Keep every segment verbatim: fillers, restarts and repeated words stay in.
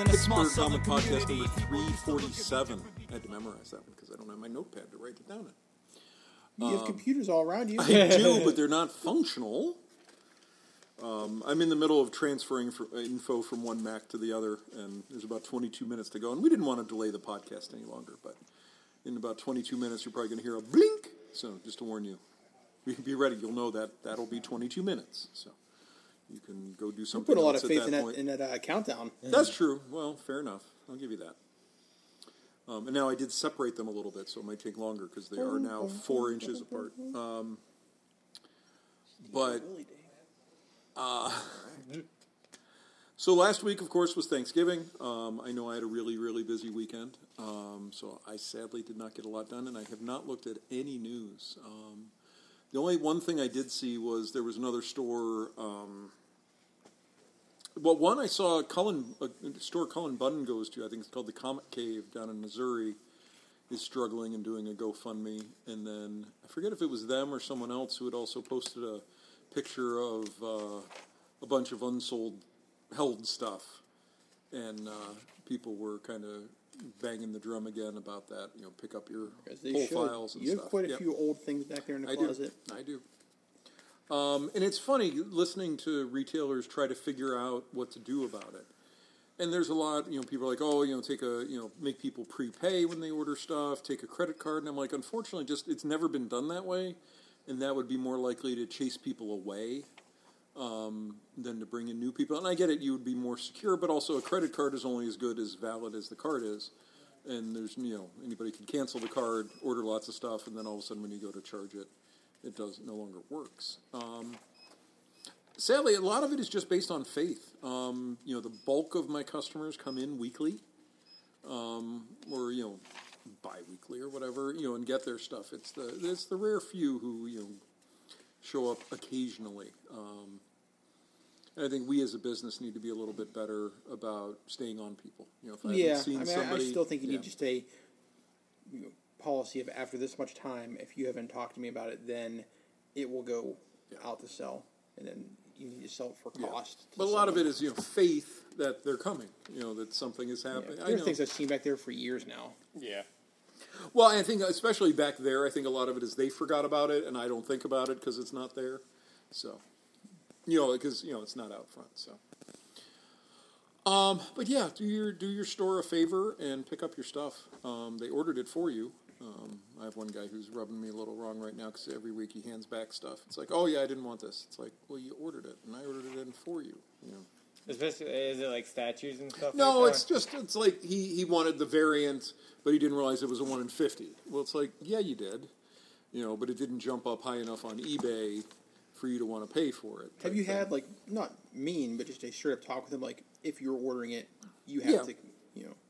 in a small Pittsburgh southern Comic Podcast community. number three forty-seven. I had to memorize that one because I don't have my notepad to write it down in. You have computers all around you. I do, but they're not functional. Um, I'm in the middle of transferring for, uh, info from one Mac to the other, and there's about twenty-two minutes to go. And we didn't want to delay the podcast any longer, but in about twenty-two minutes, you're probably going to hear a blink. So just to warn you, be ready. You'll know that that'll be twenty-two minutes. So you can go do You something put a lot else of at faith that in that, point. in that uh, countdown. That's true. Well, fair enough. I'll give you that. Um, and now I did separate them a little bit, so it might take longer because they are now four inches apart. Um, but uh, so last week, of course, was Thanksgiving. Um, I know I had a really, really busy weekend, um, so I sadly did not get a lot done, and I have not looked at any news. Um, the only one thing I did see was there was another store. Um, Well, one I saw Cullen, a store Cullen Bunn goes to, I think it's called the Comic Cave down in Missouri, is struggling and doing a GoFundMe. And then I forget if it was them or someone else who had also posted a picture of uh, a bunch of unsold held stuff. And uh, people were kind of banging the drum again about that. You know, pick up your As they whole should. files and You stuff. have quite a Yep. few old things back there in the I closet. do. I do. Um, and it's funny listening to retailers try to figure out what to do about it. And there's a lot, you know, people are like, oh, you know, take a, you know, make people prepay when they order stuff, take a credit card. And I'm like, unfortunately, just it's never been done that way. And that would be more likely to chase people away um, than to bring in new people. And I get it, you would be more secure, but also a credit card is only as good as valid as the card is. And there's, you know, anybody can cancel the card, order lots of stuff, and then all of a sudden when you go to charge it, it does no longer works. Um, sadly, a lot of it is just based on faith. Um, you know, the bulk of my customers come in weekly, um, or you know, bi-weekly or whatever, you know, and get their stuff. It's the it's the rare few who you know show up occasionally. Um, and I think we as a business need to be a little bit better about staying on people. You know, if I Yeah, haven't seen I mean, somebody, I still think you yeah. need to stay. You know, policy of after this much time, if you haven't talked to me about it, then it will go Yeah. out to sell, and then you need to sell it for cost. Yeah. But a lot of it is, you know, faith that they're coming, you know, that something is Yeah. happening. I There are know. things I've seen back there for years now. Yeah. Well, I think especially back there, I think a lot of it is they forgot about it, and I don't think about it because it's not there. So, you know, because you know it's not out front. So, um, but yeah, do your do your store a favor and pick up your stuff. Um, they ordered it for you. Um, I have one guy who's rubbing me a little wrong right now because every week he hands back stuff. It's like, oh yeah, I didn't want this. It's like, well, you ordered it, and I ordered it in for you. You know. Especially, is it like statues and stuff? No, like it's that? just it's like he, he wanted the variant, but he didn't realize it was a one in fifty. Well, it's like yeah, you did, you know, but it didn't jump up high enough on eBay for you to want to pay for it. Have type you thing. had, like, not mean, but just a straight up talk with them, like, if you're ordering it, you have Yeah. to, you know.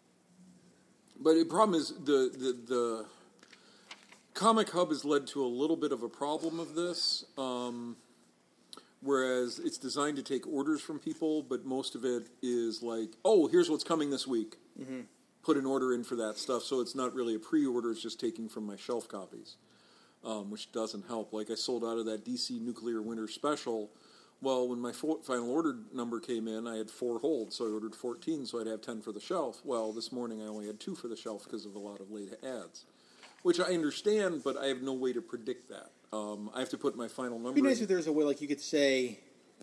But the problem is the, the the Comic Hub has led to a little bit of a problem of this. Um, whereas it's designed to take orders from people, but most of it is like, oh, here's what's coming this week. Mm-hmm. Put an order in for that stuff. So it's not really a pre-order. It's just taking from my shelf copies, um, which doesn't help. Like I sold out of that D C Nuclear Winter Special. Well, when my fo- final order number came in, I had four holds, so I ordered fourteen, so I'd have ten for the shelf. Well, this morning I only had two for the shelf because of a lot of late ads, which I understand, but I have no way to predict that. Um, I have to put my final number It'd be nice in. if there's a way, like, you could say,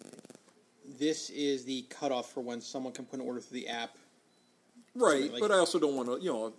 this is the cutoff for when someone can put an order through the app. Right, like- but I also don't want to, you know,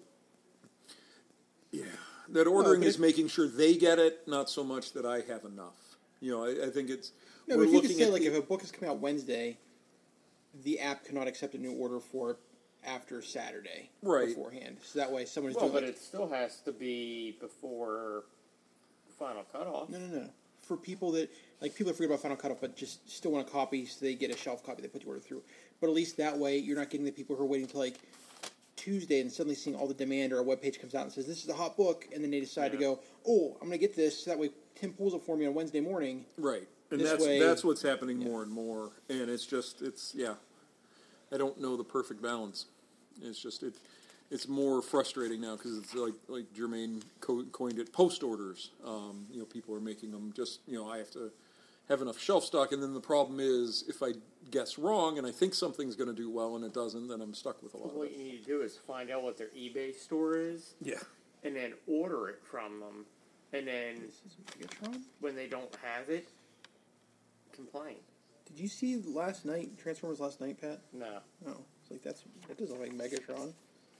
yeah, that ordering but is if- making sure they get it, not so much that I have enough. You know, I, I think it's No, we're but if you looking could say, at like, the- if a book is coming out Wednesday, the app cannot accept a new order for after Saturday Right. beforehand. So that way someone's Well, doing, but like, it still has to be before final cutoff. no, no, no. For people that, like, people that forget about Final Cutoff, but just still want a copy, so they get a shelf copy, they put the order through. But at least that way, you're not getting the people who are waiting till, like, Tuesday and suddenly seeing all the demand, or a webpage comes out and says, this is a hot book, and then they decide to Yeah. go, oh, I'm going to get this, so that way Tim pulls it for me on Wednesday morning. right, and this that's way- that's what's happening yeah. more and more, and it's just it's yeah, I don't know the perfect balance. It's just it. It's more frustrating now because it's like like Jermaine co- coined it, post orders. Um, you know, people are making them just you know I have to have enough shelf stock, and then the problem is if I guess wrong and I think something's going to do well and it doesn't, then I'm stuck with a lot What of it. you need to do is find out what their eBay store is, Yeah. and then order it from them, and then This is Megatron? when they don't have it, complain. Did you see last night, Transformers last night, Pat? No. Oh, it's like that's that doesn't look like Megatron.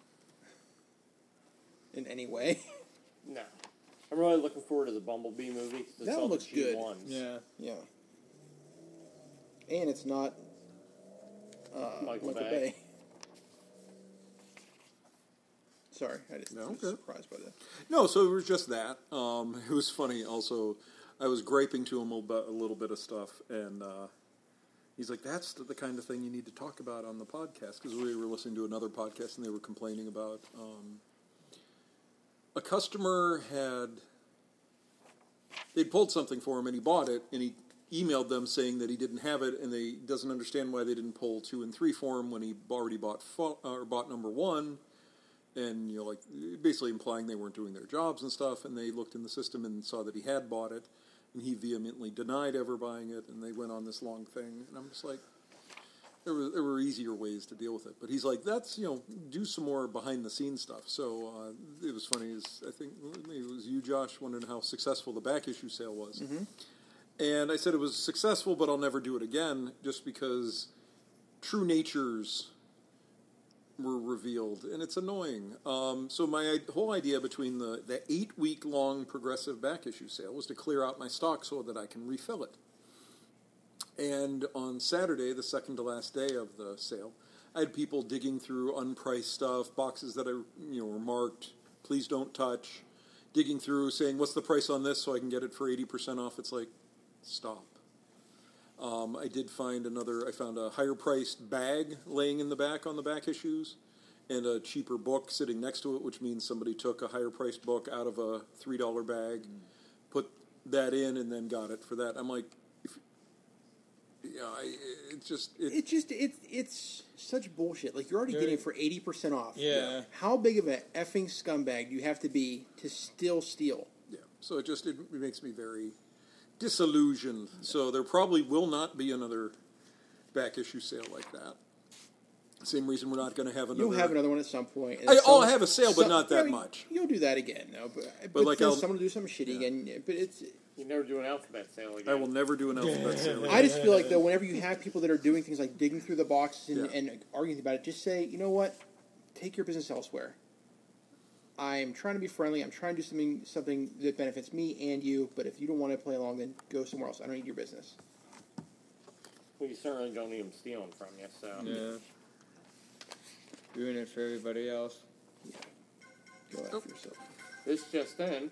In any way. No. I'm really looking forward to the Bumblebee movie. 'Cause it's That all one looks the G good. ones. Yeah. Yeah. And it's not uh, Michael Michael Bay. Bay. Sorry, I just No, was okay. surprised by that. No, so it was just that. Um, it was funny. Also, I was griping to him about a little bit of stuff, and uh, he's like, "That's the kind of thing you need to talk about on the podcast." Because we were listening to another podcast, and they were complaining about um, a customer had they'd pulled something for him, and he bought it, and he emailed them saying that he didn't have it, and they doesn't understand why they didn't pull two and three for him when he already bought fo- or bought number one. And, you know, like, basically implying they weren't doing their jobs and stuff, and they looked in the system and saw that he had bought it, and he vehemently denied ever buying it, and they went on this long thing, and I'm just like, there were, there were easier ways to deal with it. But he's like, that's, you know, do some more behind-the-scenes stuff. So uh, it was funny, is I think maybe it was you, Josh, wondering how successful the back issue sale was. Mm-hmm. And I said it was successful, but I'll never do it again, just because true natures were revealed, and it's annoying. Um, so my i- whole idea between the, the eight-week-long progressive back issue sale was to clear out my stock so that I can refill it. And on Saturday, the second to last day of the sale, I had people digging through unpriced stuff, boxes that are, you know, were marked, please don't touch, digging through, saying, what's the price on this so I can get it for eighty percent off? It's like, stop. Um, I did find another, I found a higher-priced bag laying in the back on the back issues, and a cheaper book sitting next to it, which means somebody took a higher-priced book out of a three dollar bag, put that in, and then got it for that. I'm like, if, yeah, I, it's just... It, It's just it's it's such bullshit. Like you're already Very- getting it for eighty percent off. Yeah. How big of a effing scumbag do you have to be to still steal? yeah, so it just it, it makes me very disillusioned. So there probably will not be another back issue sale like that. Same reason we're not going to have another... You'll have another one at some point. and I- some- I'll have a sale, but some- not that yeah, much. You'll do that again, no. But, but, like, then I'll- someone will do something shitty again. But it's. You never do an alphabet sale again. I will never do an alphabet sale. I just feel like though, whenever you have people that are doing things like digging through the boxes and, Yeah. and arguing about it, just say, you know what, take your business elsewhere. I'm trying to be friendly. I'm trying to do something something that benefits me and you. But if you don't want to play along, then go somewhere else. I don't need your business. Well, you certainly don't need them stealing from you, so... Yeah. Doing it for everybody else. Go after Oh. yourself. This just in.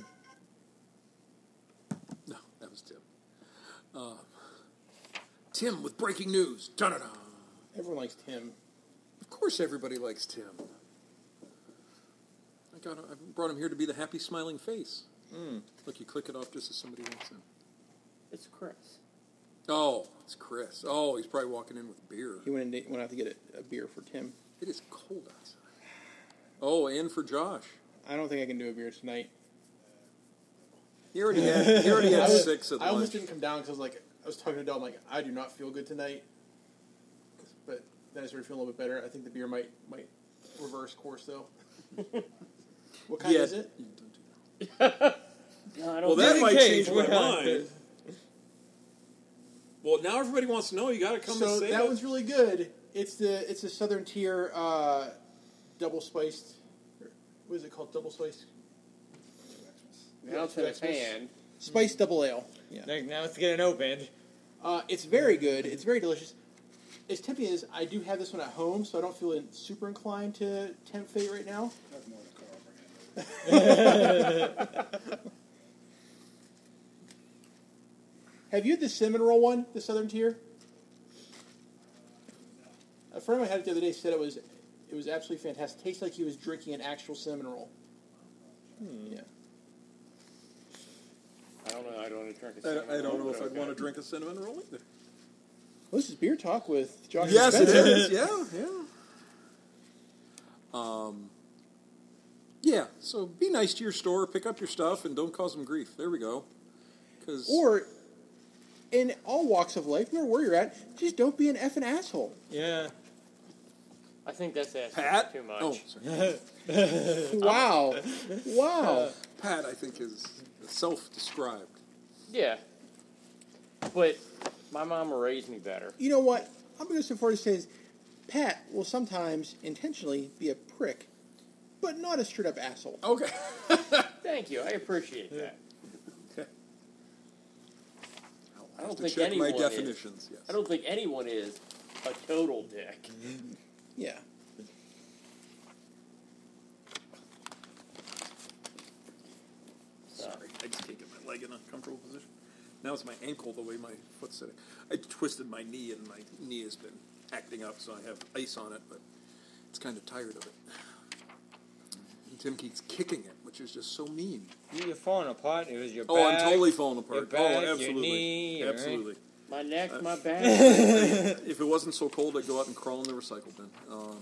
No, that was Tim. Um, Tim with breaking news. Da-da-da. Everyone likes Tim. Of course everybody likes Tim. I got. I brought him here to be the happy, smiling face. Look, you click it off just as somebody walks in. It's Chris. Oh, it's Chris. Oh, he's probably walking in with beer. He went in, went out to get a, a beer for Tim. It is cold outside. Oh, and for Josh. I don't think I can do a beer tonight. He already had. He already I, had was, six at I almost lunch. didn't come down because I was like, I was talking to Del, I'm like, I do not feel good tonight. But then I started feeling a little bit better. I think the beer might might reverse course though. What kind Yeah. is it? You don't do that. No, I don't Well, that in might case, change my we're- mind. Well, now everybody wants to know. You got to come So and say that it. one's really good. It's the it's a Southern Tier uh, double spiced. What is it called? Double spiced. Now it's in his Xmas. hand. Spice double ale. Yeah. Now now it's getting opened. Uh, it's very good. It's very delicious. As tempting as I do have this one at home, so I don't feel in, super inclined to tempt fate right now. Have you had the cinnamon roll one, the Southern Tier? A friend of mine had it the other day. Said it was, it was absolutely fantastic. Tastes like he was drinking an actual cinnamon roll. Yeah. I don't know. I don't want to drink a I don't, I cinnamon don't roll, know if but I'd okay. want to drink a cinnamon roll either. Well, this is beer talk with Josh. and Yes, it Spencer. is. Yeah, yeah. Um, yeah. So be nice to your store, pick up your stuff, and don't cause them grief. There we go. Because Or in all walks of life, no matter where you're at, just don't be an effing asshole. Yeah. I think that's asking Pat? too much. Oh, sorry. Wow. Wow. Pat, I think, is self-described. Yeah. But my mama raised me better. You know what? I'm going to go so far as to say is, Pat will sometimes intentionally be a prick, but not a straight up asshole. Okay. Thank you. I appreciate that. Okay. I I'll don't have to think check anyone my is. definitions, yes. I don't think anyone is a total dick. Yeah. Sorry, I just can't get my leg in a comfortable position. Now it's my ankle the way my foot's sitting. I twisted my knee and my knee has been acting up, so I have ice on it, but it's kind of tired of it. And Tim keeps kicking it, which is just so mean. You're falling apart. It was your back. Oh, I'm totally falling apart. your back, oh, your absolutely. knee, your- absolutely. My neck, Uh, my back. If it wasn't so cold, I'd go out and crawl in the recycle bin. Um,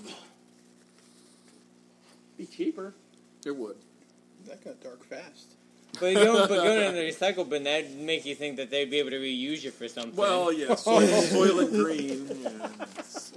Be cheaper. it would. That got dark fast. But going, but going in the recycle bin, that'd make you think that they'd be able to reuse you for something. Well, yeah, soil, soylent green. Yeah. It's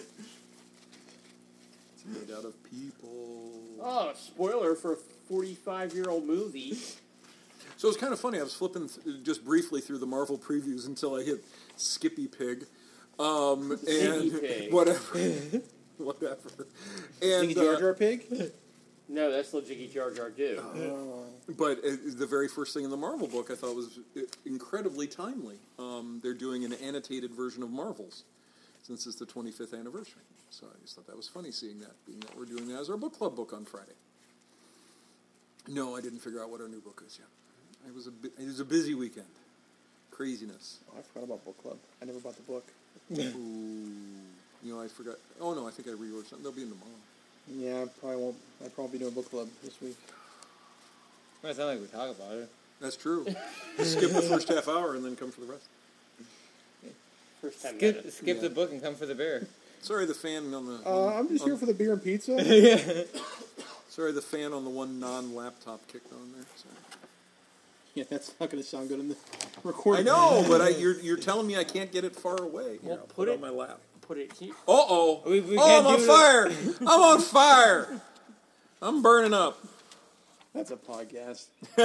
made out of people. Oh, spoiler for a forty-five-year-old movie. So it was kind of funny. I was flipping th- just briefly through the Marvel previews until I hit Skippy Pig, um, and Skippy Pig. whatever, whatever. And Think Jar uh, Jar Pig? No, that's Little Jiggy Jar Jar do. but uh, the very first thing in the Marvel book I thought was uh, incredibly timely. Um, they're doing an annotated version of Marvels since it's the twenty-fifth anniversary. So I just thought that was funny seeing that, being that we're doing that as our book club book on Friday. No, I didn't figure out what our new book is yet. It was a bu- it was a busy weekend. Craziness. Oh, I forgot about book club. I never bought the book. Ooh, you know, I forgot. Oh no, I think I reordered something. They'll be in tomorrow. Yeah, I probably won't. I probably be doing book club this week. Well, it's not like we talk about it. That's true. Skip the first half hour and then come for the rest. First time Skip, minutes. skip Yeah. the book and come for the beer. Sorry, the fan on the. Uh, I'm just on- here for the beer and pizza. Sorry, the fan on the one non-laptop kicked on there. Sorry. Yeah, that's not going to sound good in the I recording. know, but I, you're you're telling me I can't get it far away. Here, Well, I'll put put it it- on my lap. Put it here. Uh oh! We- we oh, can't I'm on do fire! I'm on fire! I'm burning up. That's a podcast.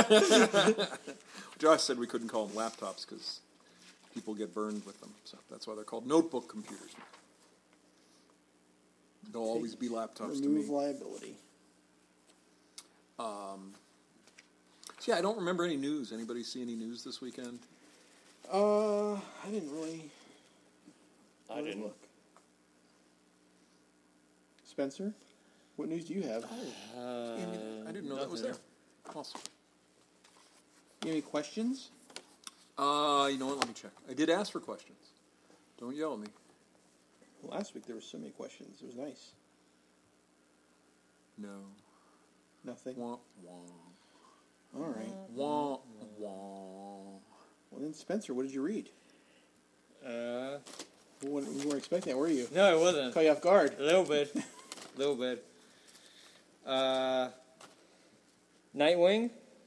Josh said we couldn't call them laptops because people get burned with them. So that's why they're called notebook computers. They'll always be laptops to me. Remove liability. Um, so yeah, I don't remember any news. Anybody see any news this weekend? Uh, I didn't really. I really didn't. look. Spencer, what news do you have? Uh, I didn't know that was there. Awesome. You have any questions? Uh, you know what? Let me check. I did ask for questions. Don't yell at me. Last week there were so many questions. It was nice. No. Nothing. Wah, wah. All right. Wah, wah. Well then, Spencer, what did you read? uh, We weren't, we weren't expecting that, were you? no, it wasn't. Caught you off guard. A little bit. A little bit. Uh, Nightwing.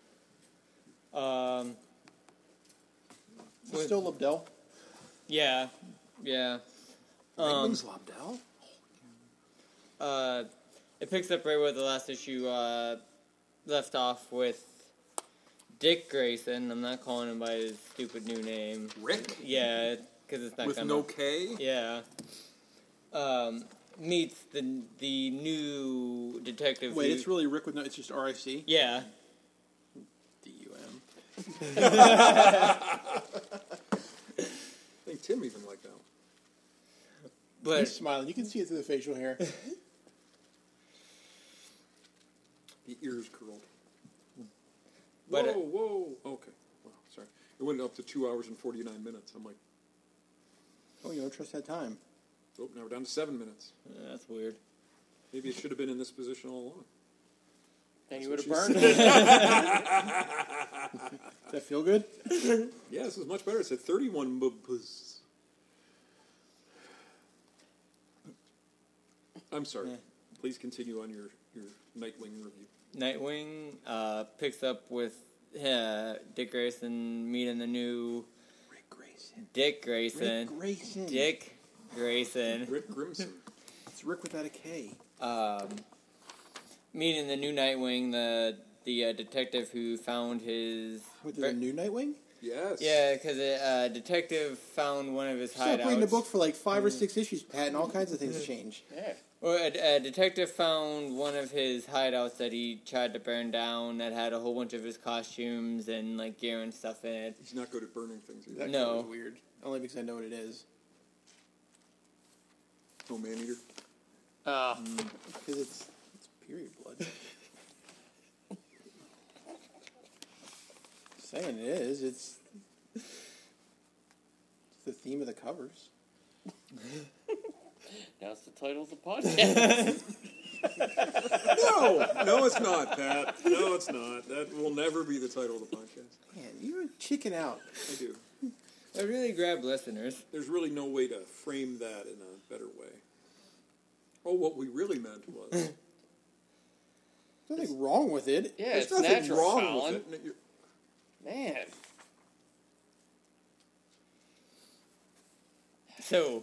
Um, Is it still Lobdell? yeah, yeah. Um, Nightwing's Lobdell? uh, it picks up right where the last issue uh, left off with Dick Grayson. I'm not calling him by his stupid new name. Rick? Yeah, because it's not With gonna. no K? Yeah. Um, meets the the new detective. Wait, who- it's really Rick with no. It's just R I C. Yeah. D U M. I think Tim even liked that one. But He's smiling. You can see it through the facial hair. The ears curled. But, whoa, uh, whoa. Okay. Wow, sorry. It went up to two hours and forty-nine minutes. I'm like, Oh, you don't trust that time. oh, now we're down to seven minutes. uh, that's weird. Maybe it should have been in this position all along. And you would have That's what burned she it. Does that feel good? Yeah, this is much better. It said thirty-one bubbles. I'm sorry. Yeah. Please continue on your, your Nightwing review. Nightwing uh, picks up with uh, Dick Grayson meeting the new Rick Grayson. Dick Grayson. Rick Grayson. Dick Grayson. Rick Grimson. It's Rick without a K. Um, meeting the new Nightwing, the the uh, detective who found his. With the new Nightwing? Yes. Yeah, because a uh, detective found one of his Stop hideouts. reading the book for like five or six issues, Pat, and all kinds of things change. Yeah. Well, a, a detective found one of his hideouts that he tried to burn down that had a whole bunch of his costumes and like gear and stuff in it. He's not good at burning things either. That No. was weird. Only because I know what it is. Oh, man eater. Uh, Because it's, it's period blood. Saying it is. It's, it's the theme of the covers. that's the title of the podcast. No! No, it's not, Pat. No, it's not. That will never be the title of the podcast. Man, you're chicken out. I do. That really grabbed listeners. There's really no way to frame that in a better way. Oh, what we really meant was... There's nothing wrong with it. Yeah, There's it's nothing natural, wrong Colin. with it. You're- Man. So,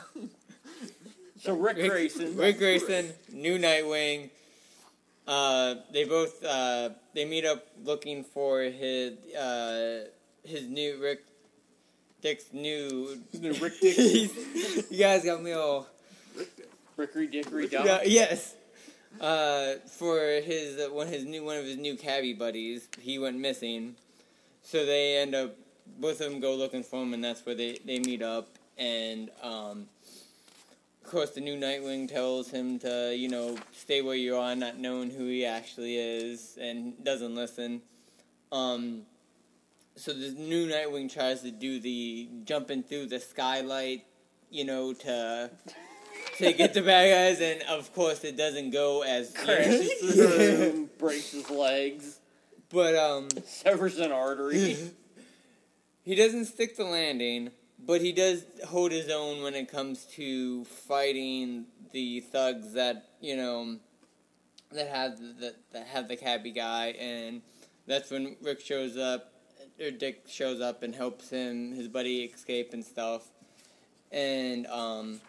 So Rick Rick Grayson. Rick Grayson, new Nightwing. Uh, they both uh, they meet up looking for his uh, his new Rick Dick's new. His new Rick Dick. He's- you guys got me all. Rickery Dickory Dock. Yeah, yes. Uh, for his uh, one his new one of his new cabbie buddies, he went missing. So they end up both of them go looking for him, and that's where they, they meet up. And um, of course, the new Nightwing tells him to you know stay where you are, not knowing who he actually is, and doesn't listen. Um, so the new Nightwing tries to do the jumping through the skylight, you know, to. to get the bad guys, and of course it doesn't go as Crashes through the room, breaks his legs, but um, severs an artery. he doesn't stick the landing, but he does hold his own when it comes to fighting the thugs that you know that have the that have the cabbie guy, and that's when Rick shows up, or Dick shows up and helps him, his buddy escape and stuff, and um.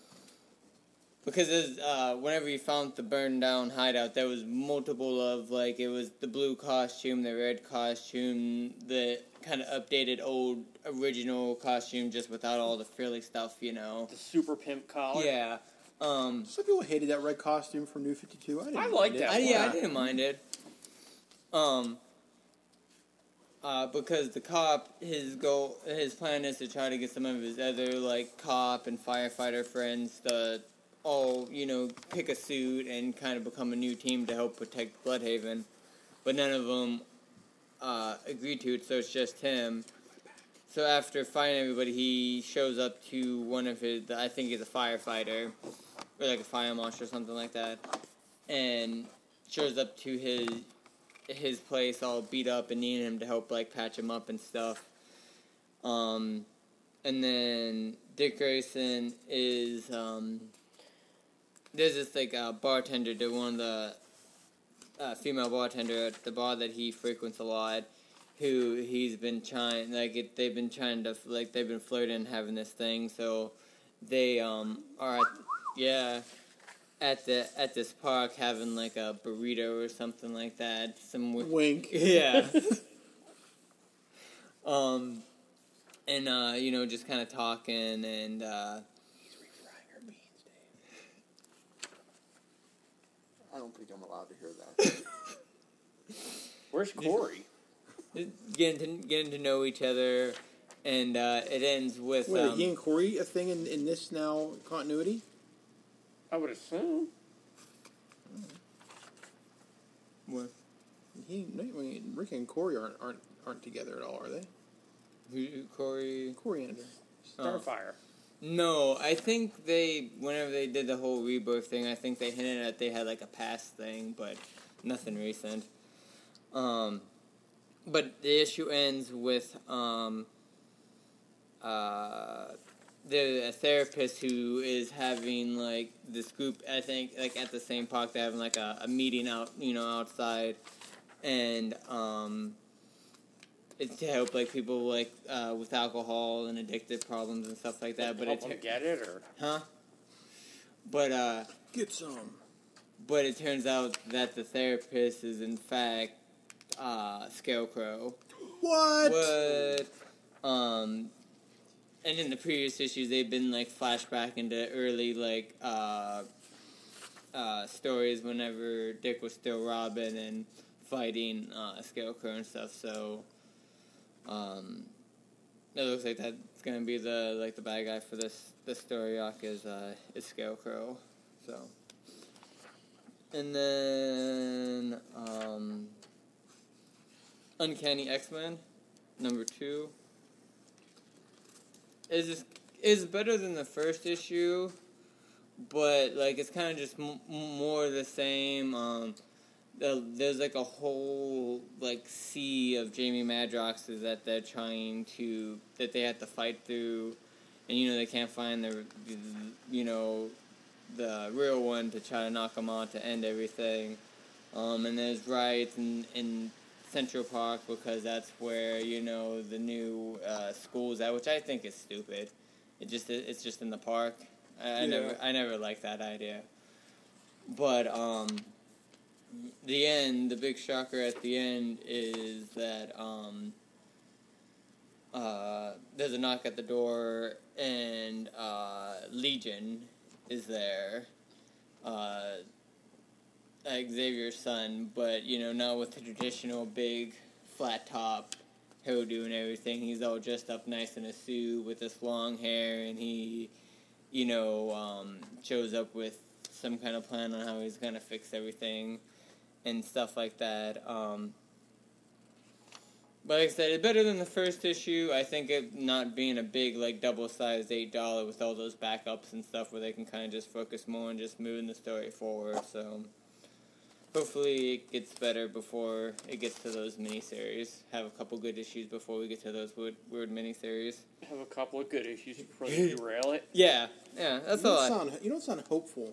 Because there's, uh, whenever you found the burned down hideout, there was multiple of, like, it was the blue costume, the red costume, the kind of updated old original costume just without all the frilly stuff, you know. The super pimp collar. Yeah. Um, Some people hated that red costume from New fifty-two. I didn't I mind like it. that I, yeah, I one. didn't mind it. Um, uh, because the cop, his goal, his plan is to try to get some of his other, like, cop and firefighter friends to all, you know, pick a suit and kind of become a new team to help protect Bloodhaven. But none of them uh, agreed to it, so it's just him. So after fighting everybody, he shows up to one of his, I think he's a firefighter, or like a fire marshal or something like that, and shows up to his his place all beat up and needing him to help, like, patch him up and stuff. Um, and then Dick Grayson is, um... there's this, like, uh, bartender, to one of the uh, female bartender at the bar that he frequents a lot, who he's been trying, like, it, they've been trying to, like, they've been flirting, having this thing, so they, um, are, at, yeah, at the, at this park having, like, a burrito or something like that, some, wi- Wink. yeah. um, and, uh, you know, just kind of talking, and, uh, I don't think I'm allowed to hear that. Where's Corey? getting to, getting to know each other, and uh, it ends with Wait, um, are he and Corey a thing in, in this now continuity? I would assume. what? He, Nightwing, Rick and Corey aren't aren't aren't together at all, are they? Who, Corey. Coriander. Oh. Starfire. No, I think they whenever they did the whole rebirth thing, I think they hinted at they had like a past thing, but nothing recent. Um, but the issue ends with um, uh, the a therapist who is having like this group. I think like at the same park, they're having like a, a meeting out, you know, outside, and um, it's to help like people like uh, with alcohol and addictive problems and stuff like that. But help it them get it, or huh? But uh, Get some. but it turns out that the therapist is in fact uh, Scarecrow. What? What? Um, and in the previous issues, they've been like flashback into early like uh, uh, stories whenever Dick was still Robin and fighting uh, Scarecrow and stuff. So um, it looks like that's gonna be the like the bad guy for this this story arc is uh, is Scarecrow. So and then um, Uncanny X-Men number two is just, is better than the first issue, but like it's kind of just m- more the same. Um, the, there's like a whole like sea of Jamie Madroxes that they're trying to that they have to fight through, and you know they can't find the you know the real one to try to knock them out to end everything. Um, and there's riots in in Central Park because that's where you know the new uh, school's at, which I think is stupid. It just it's just in the park. I, I Yeah. never I never liked that idea. But um, the end, the big shocker at the end is that um, uh, there's a knock at the door and uh, Legion is there. Uh, Xavier's son, but you know, not with the traditional big flat top hairdo and everything. He's all dressed up nice in a suit with this long hair, and he, you know, um, shows up with some kind of plan on how he's gonna fix everything and stuff like that. Um, but like I said, it's better than the first issue. I think it not being a big like double-sized eight dollar with all those backups and stuff, where they can kind of just focus more on just moving the story forward. So. Hopefully it gets better before it gets to those miniseries. Have a couple good issues before we get to those weird, weird miniseries. have a couple of good issues before they derail it. Yeah, yeah, that's You all. don't I, sound you don't sound hopeful.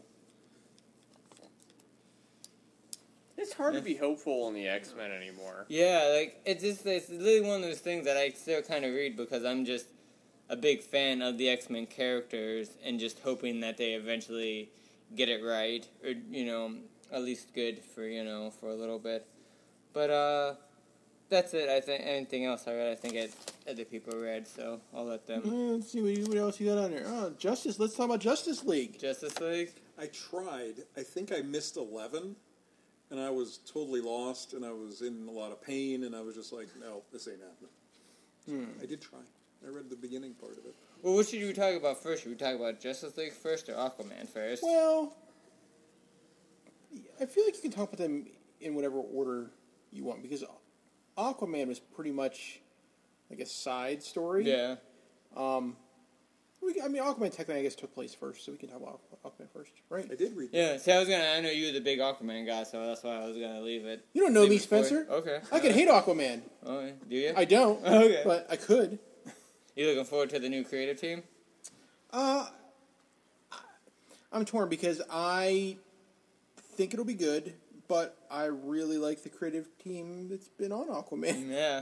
It's hard to be hopeful in the X-Men anymore. yeah, like it's just it's literally one of those things that I still kind of read because I'm just a big fan of the X-Men characters and just hoping that they eventually get it right or you know. At least good for, you know, for a little bit. But, uh, that's it. I think anything else I read, I think it, other people read, so I'll let them. Uh, let's see what, you, what else you got on there. Oh, Justice. Let's talk about Justice League. Justice League? I tried. I think I missed eleven, and I was totally lost, and I was in a lot of pain, and I was just like, no, this ain't happening. Hmm. I did try. I read the beginning part of it. Well, what should we talk about first? Should we talk about Justice League first or Aquaman first? Well, I feel like you can talk about them in whatever order you want because Aquaman was pretty much like a side story. Yeah. Um, we, I mean, Aquaman technically, I guess, took place first, so we can talk about Aquaman first, right? I did read that. Yeah, see, I was gonna, I know you were the big Aquaman guy, so that's why I was gonna leave it. You don't know leave me, it for you. Spencer. Okay. I can hate Aquaman. Oh, do you? I don't. Okay. But I could. You looking forward to the new creative team? Uh, I'm torn because I think it'll be good, but I really like the creative team that's been on Aquaman. Yeah.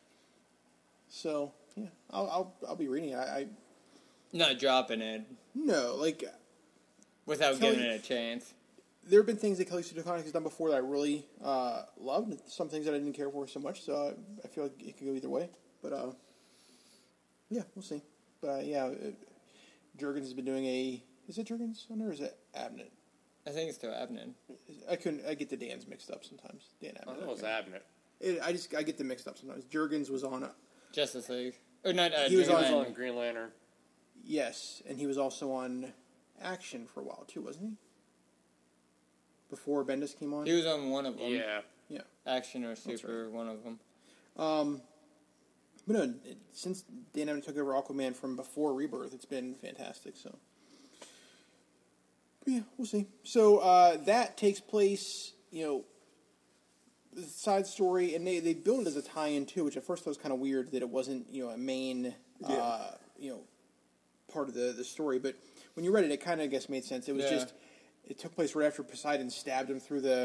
So yeah, I'll I'll, I'll be reading it. I, I Not dropping it no like without Kelly- giving it a chance. there have been things that Kelly Sue DeConnick has done before that I really uh, loved, and some things that I didn't care for so much. So I, I feel like it could go either way. But uh, yeah, we'll see. But uh, yeah, it, Jurgens has been doing a. Is it Jurgens on there or is it Abnett? I think it's still happening. I couldn't. I get the Dan's mixed up sometimes. Dan I Abnett. thought it was okay. Abnett. It, I just I get them mixed up sometimes. Jurgens was on. A, Justice League. Or not, uh, He was Green on- He was Lantern. on Green Lantern. yes, and he was also on Action for a while too, wasn't he? Before Bendis came on. He was on one of them. Yeah. Yeah. Action or Super, one of them. Um, but no, it, since Dan Abnett took over Aquaman from before Rebirth, it's been fantastic. So, but yeah, we'll see. So uh, that takes place, you know, the side story, and they they build it as a tie-in too, which at first I was kind of weird that it wasn't, you know, a main, Yeah. uh, you know, part of the the story. But when you read it, it kind of I guess made sense. It was Yeah. just it took place right after Poseidon stabbed him through the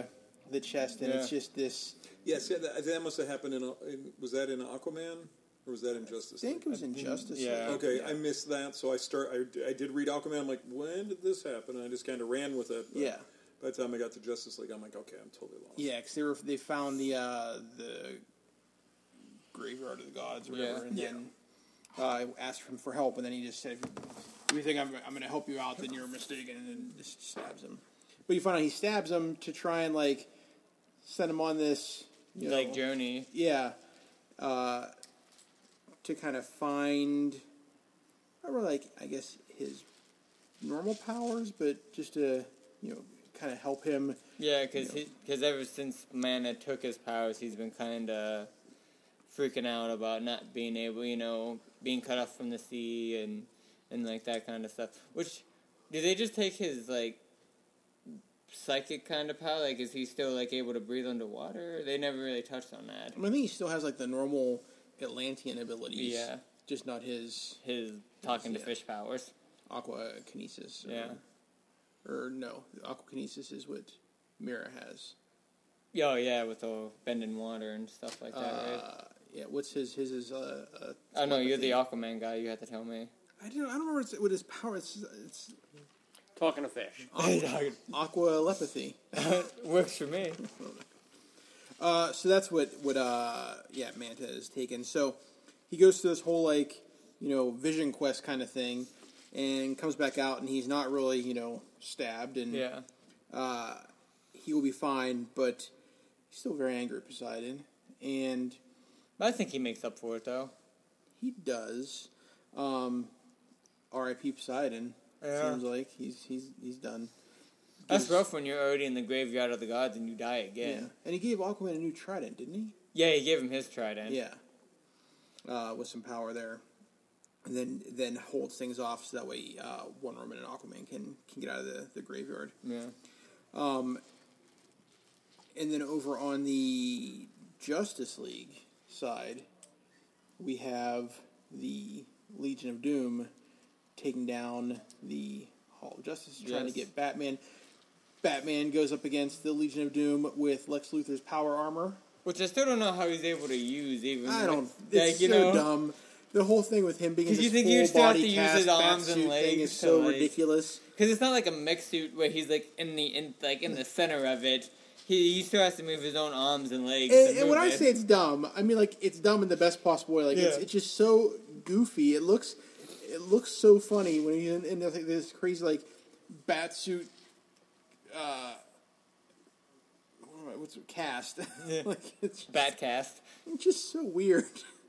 the chest, and Yeah. it's just this. Yes, yeah, that, that must have happened in, a, in. Was that in Aquaman, or was that in Justice I think it League? was Injustice. yeah. League. Okay, I missed that, so I start. I, I did read Aquaman. I'm like, when did this happen? And I just kind of ran with it. But Yeah. By the time I got to Justice League, I'm like, okay, I'm totally lost. Yeah, because they were they found the uh, the graveyard of the gods or whatever, Yeah. and then uh, asked him for help, and then he just said, "If you think I'm I'm going to help you out, then you're mistaken," and then just stabs him. But you find out he stabs him to try and like send him on this you like know, journey. yeah, uh, to kind of find, not really like I guess his normal powers, but just to you know kind of help him. Yeah, because because ever since Mana took his powers, he's been kind of freaking out about not being able, you know, being cut off from the sea and and like that kind of stuff. Which, did they just take his like psychic kind of power? Like, is he still like able to breathe underwater? They never really touched on that. I, mean, I think he still has like the normal Atlantean abilities. Yeah. Just not his His talking to Yeah. fish powers. aqua kinesis. Or, Yeah. Or no, aqua kinesis is what Mira has. Oh yeah, with the bending water and stuff like that, right? Uh, yeah. What's his? His is uh. uh Oh no, you're the telepathy. Aquaman guy. You have to tell me. I don't. I don't remember what his power. It's it's Talking to fish. aqua, aqua telepathy. Works for me. Uh, so that's what what uh yeah Manta has taken. So he goes through this whole like you know vision quest kind of thing, and comes back out, and he's not really you know stabbed, and Yeah. uh, he will be fine, but he's still very angry at Poseidon, and I think he makes up for it though. he does. Um, R I P Poseidon. Yeah. Seems like he's he's he's done. That's Gives- rough when you're already in the graveyard of the gods and you die Yeah, again. and he gave Aquaman a new trident, didn't he? Yeah, he gave him his trident. Yeah, uh, with some power there, and then then holds things off so that way uh, Wonder Woman and Aquaman can can get out of the, the graveyard. Yeah. Um, and then over on the Justice League side, we have the Legion of Doom taking down the Hall of Justice, trying Yes. to get Batman. Batman goes up against the Legion of Doom with Lex Luthor's power armor. Which I still don't know how he's able to use even. I don't. Like, It's you so know, dumb. The whole thing with him being in 'Cause this you think full you still have body to use cast his arms and batsuit legs thing is to, so like- ridiculous. Because it's not like a mech suit where he's like in the in like in the center of it. He, he still has to move his own arms and legs. And, to and when move I it. say it's dumb, I mean like it's dumb in the best possible way. Like it's Yeah. it's just so goofy. It looks it looks so funny when he's in, in this, this crazy like bat suit. Uh, what am I- what's it, cast? Yeah. like it's just, Batcast. it's just so weird.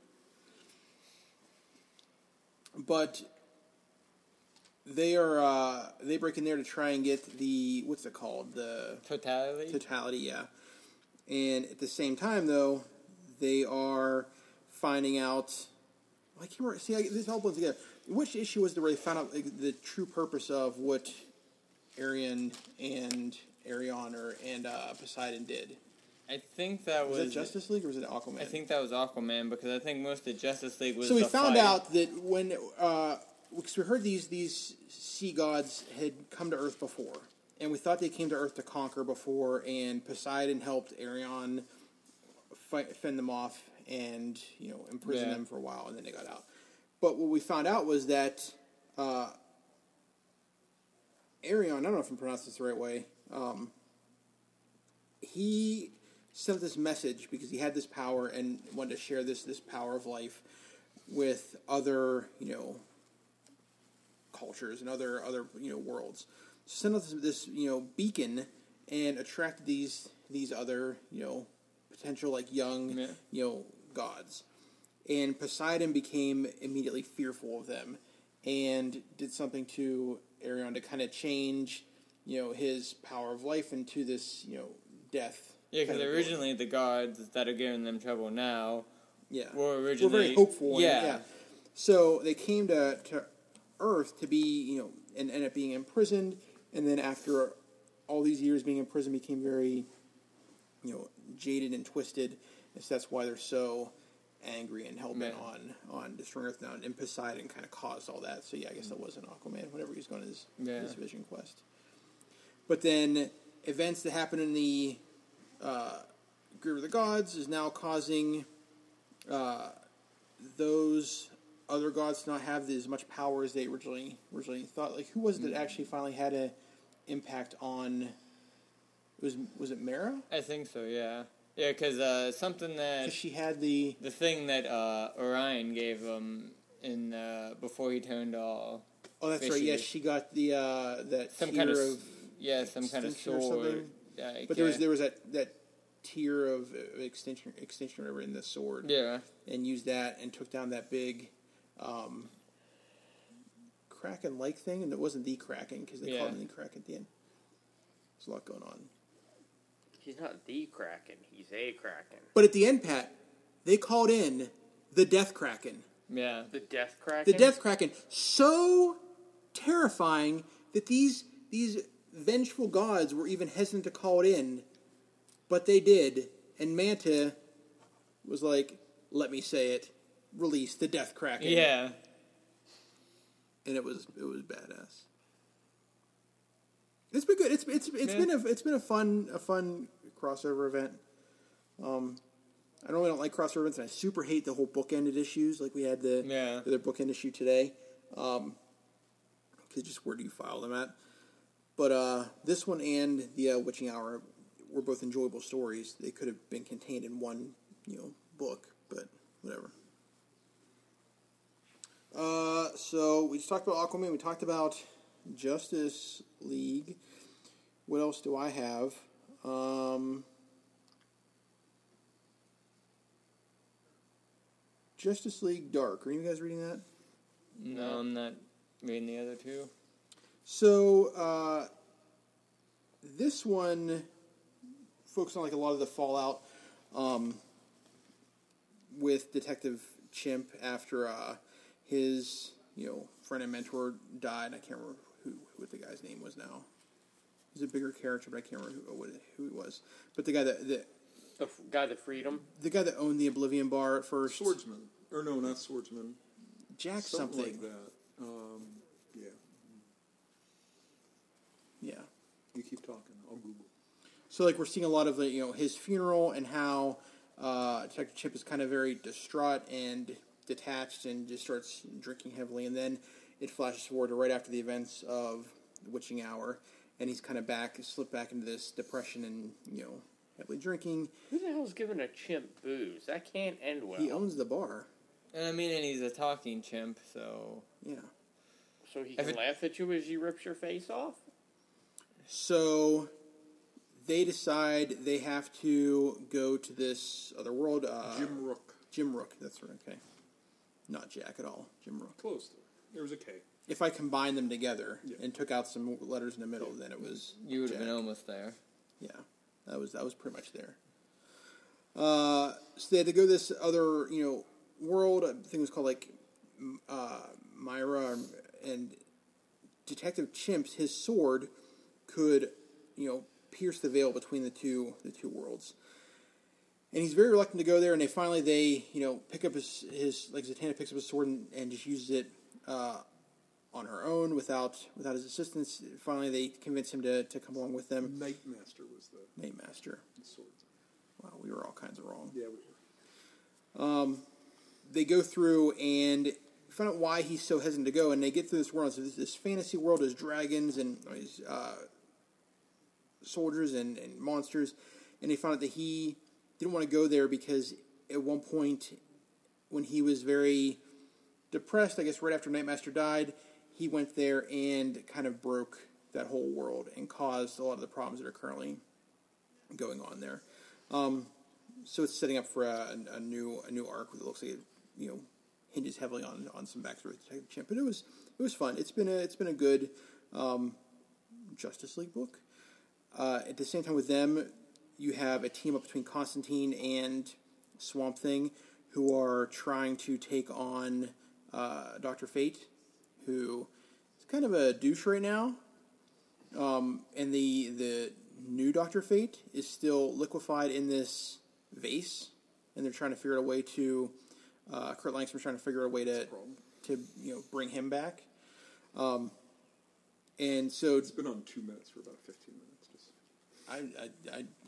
But they are uh, they break in there to try and get the what's it called the Totality. totality, yeah. And at the same time, though, they are finding out. I can't remember. See, I, this all blends together. Which issue was the where they found out like, the true purpose of what Arian and Arion or and uh, Poseidon did? I think that Was, was. it Justice League or was it Aquaman? I think that was Aquaman because I think most of Justice League was. so. We the found fight. out that when uh, because we heard these these sea gods had come to Earth before, and we thought they came to Earth to conquer before, and Poseidon helped Arion fight, fend them off and you know imprison Yeah. them for a while, and then they got out. But what we found out was that uh, Arion, I don't know if I'm pronouncing this the right way, um, he sent this message because he had this power and wanted to share this this power of life with other you know cultures and other other you know worlds. Sent out this, this you know beacon and attracted these these other you know potential like young Yeah. you know gods. And Poseidon became immediately fearful of them and did something to Arion to kind of change you know his power of life into this you know death. Yeah, because kind of originally the gods that are giving them trouble now yeah were We're originally very hopeful. and- Yeah. yeah. So they came to, to Earth to be, you know, and ended up being imprisoned, and then after all these years being imprisoned, became very, you know, jaded and twisted, and so that's why they're so angry and hell bent Yeah. on on destroying Earth now. And Poseidon kind of caused all that. So yeah, I guess that was an Aquaman whenever he was going on his Yeah. his vision quest. But then events that happen in the uh, Grievous of the Gods is now causing uh, those other gods to not have as much power as they originally originally thought. Like, who was it that actually finally had an impact on? It was was it Mara? I think so. Yeah. Yeah, because uh, something that Because she had the the thing that uh, Orion gave him in uh, before he turned all oh that's right fishy. yes she got the uh, that some tier kind of, of yeah some kind of extinction or sword. something. Like, but there was yeah. there was that that tier of uh, extension extension or whatever in the sword. Yeah. And used that and took down that big um, Kraken-like thing, and it wasn't the Kraken because they Yeah. called him the Kraken at the end. There's a lot going on. He's not the Kraken. He's a Kraken. But at the end, Pat, they called in the Death Kraken. Yeah. The Death Kraken? The Death Kraken, so terrifying that these these vengeful gods were even hesitant to call it in, but they did. And Manta was like, "Let me say it, release the Death Kraken." Yeah. And it was it was badass. It's been good. It's it's it's Yeah. been a it's been a fun a fun crossover event. Um, I normally don't like crossover events, and I super hate the whole bookended issues. Like we had the Yeah. the other bookend issue today. Um, because just where do you file them at? But uh, this one and the uh, Witching Hour were both enjoyable stories. They could have been contained in one, you know, book, but whatever. Uh, so we just talked about Aquaman. We talked about Justice League. What else do I have? Um, Justice League Dark. Are you guys reading that? No, I'm not reading the other two. So, uh, this one focuses on like a lot of the fallout um, with Detective Chimp after uh, his, you know, friend and mentor died. I can't remember who, who what the guy's name was now. He's a bigger character, but I can't remember who, what, who he was. But the guy that the, The f- guy that freed him? the guy that owned the Oblivion Bar at first, Swordsman. Or no, not Swordsman. Jack Something, something. like that. Um, yeah. Yeah. You keep talking. I'll Google. So, like, we're seeing a lot of the, you know, his funeral and how uh, Detective Chimp is kind of very distraught and detached and just starts drinking heavily. And then it flashes forward to right after the events of the Witching Hour, and he's kind of back, slipped back into this depression and, you know, heavily drinking. Who the hell's giving a chimp booze? That can't end well. He owns the bar. And I mean, and he's a talking chimp, so Yeah. So he If can it- laugh at you as he rips your face off? So they decide they have to go to this other world. Uh, Jim Rook. Jim Rook, that's right, okay. Not Jack at all, Jim Rook. Close. Though. There was a K. If I combined them together Yeah. and took out some letters in the middle, then it was you would have Jack. been almost there. Yeah, that was that was pretty much there. Uh, so they had to go to this other, you know, world. I think it was called like m- uh, Myra, and Detective Chimp's his sword could, you know, pierce the veil between the two the two worlds. And he's very reluctant to go there. And they finally they you know pick up his his like Zatanna picks up his sword and, and just uses it uh, on her own without without his assistance. Finally, they convince him to, to come along with them. Nightmaster was the Nightmaster. sword. Wow, we were all kinds of wrong. Yeah, we were. They go through and find out why he's so hesitant to go, and they get through this world. So this, this fantasy world is dragons and uh, soldiers and, and monsters, and they found out that he didn't want to go there because at one point, when he was very depressed, I guess right after Nightmaster died, he went there and kind of broke that whole world and caused a lot of the problems that are currently going on there. Um, so it's setting up for a, a new a new arc that looks like it, you know, hinges heavily on, on some backstory with Detective Chimp. But it was it was fun. It's been a it's been a good um, Justice League book. Uh, at the same time with them, you have a team up between Constantine and Swamp Thing, who are trying to take on uh, Doctor Fate, who is kind of a douche right now. Um, and the the new Doctor Fate is still liquefied in this vase, and they're trying to figure out a way to. Uh, Kurt Langstrom's trying to figure out a way to to you know bring him back. Um, and so It's been on two minutes for about fifteen minutes. Just I, I, I,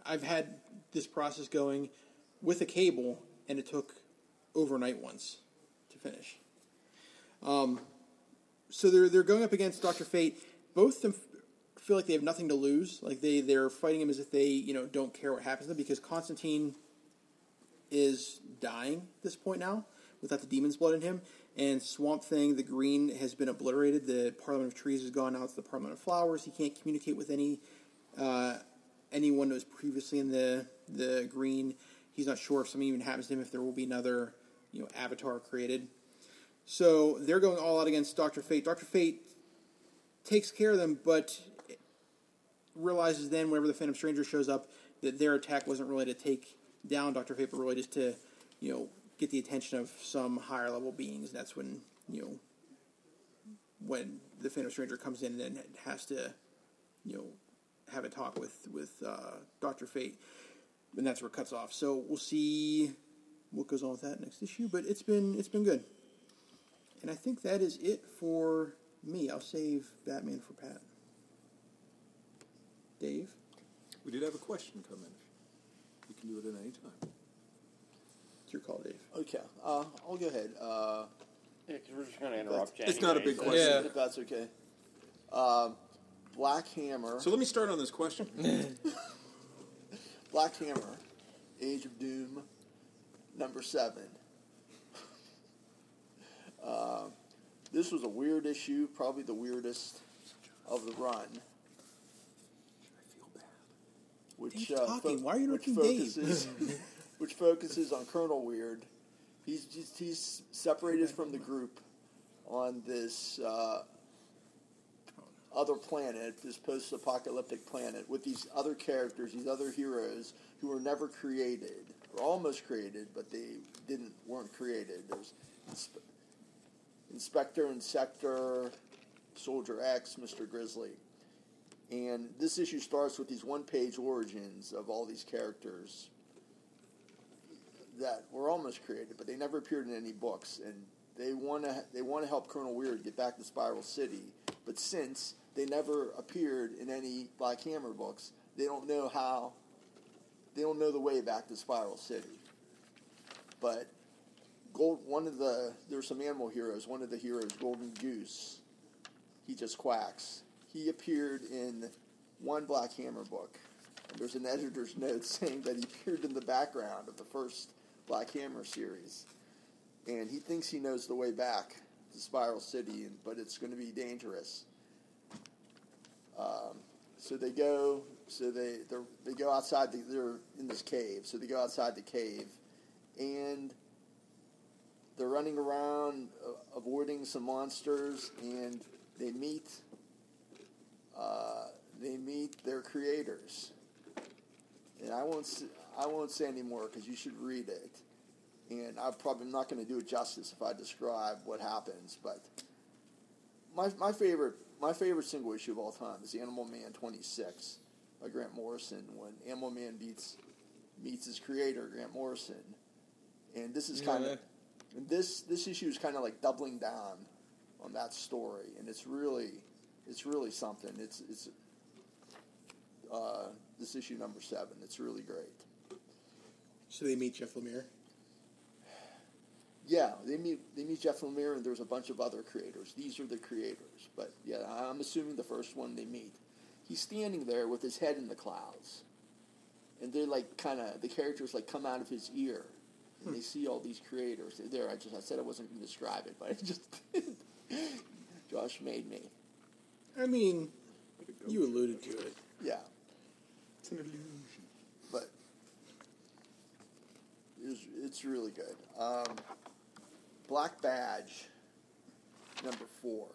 I've had this process going with a cable, and it took overnight once to finish. Um, so they're they're going up against Doctor Fate. Both of them f- feel like they have nothing to lose. Like they they're fighting him as if they you know don't care what happens to them, because Constantine is dying at this point now without the demon's blood in him. And Swamp Thing, the green, has been obliterated. The Parliament of Trees is gone. Now it's the Parliament of Flowers. He can't communicate with any uh, anyone that was previously in the the green. He's not sure if something even happens to him, if there will be another you know avatar created. So they're going all out against Doctor Fate. Doctor Fate takes care of them, but realizes then whenever the Phantom Stranger shows up that their attack wasn't really to take down Doctor Fate, but really just to you know get the attention of some higher level beings. That's when, you know, when the Phantom Stranger comes in and has to, you know, have a talk with, with uh, Doctor Fate. And that's where it cuts off. So we'll see what goes on with that next issue, but it's been it's been good. And I think that is it for me. I'll save Batman for Pat. Dave? We did have a question come in. You can do it at any time. It's your call, Dave. Okay, uh, I'll go ahead. Uh, Yeah, because we're just going to interrupt you. It's not a anyway, big so- question. Yeah. if that's okay. Um, Black Hammer. So let me start on this question. Black Hammer, Age of Doom, number seven. uh, this was a weird issue, probably the weirdest of the run. Which, Dave's uh, talking. fo- Why are you which interrupting Dave? focuses, which focuses on Colonel Weird. He's just, he's separated from the group on this uh, other planet, this post-apocalyptic planet, with these other characters, these other heroes who were never created, or almost created, but they didn't weren't created. There's Inspe- Inspector, Insector, Soldier X, Mister Grizzly. And this issue starts with these one-page origins of all these characters that were almost created, but they never appeared in any books. And they want to they want to help Colonel Weird get back to Spiral City, but since they never appeared in any Black Hammer books, they don't know how. They don't know the way back to Spiral City. But Gold, one of the there's some animal heroes. One of the heroes, Golden Goose, he just quacks. He appeared in one Black Hammer book. There's an editor's note saying that he appeared in the background of the first Black Hammer series. And he thinks he knows the way back to Spiral City, but it's going to be dangerous. Um, so they go, so they they go outside, the, they're in this cave, so they go outside the cave, and they're running around, uh, avoiding some monsters, and they meet Uh, they meet their creators, and I won't s- I won't say any more because you should read it, and I'm probably not going to do it justice if I describe what happens. But my my favorite my favorite single issue of all time is Animal Man twenty-six by Grant Morrison, when Animal Man meets meets his creator Grant Morrison, and this is kind of and this this issue is kind of like doubling down on that story, and it's really. It's really something. It's it's uh, this issue number seven. It's really great. So they meet Jeff Lemire. Yeah, they meet they meet Jeff Lemire, and there's a bunch of other creators. These are the creators, but yeah, I'm assuming the first one they meet. He's standing there with his head in the clouds, and they're like kind of the characters like come out of his ear, and they see all these creators. There, I just I said I wasn't going to describe it, but I just Josh made me. I mean, you alluded to it. Yeah. It's an illusion. But it's, it's really good. Um, Black Badge, number four.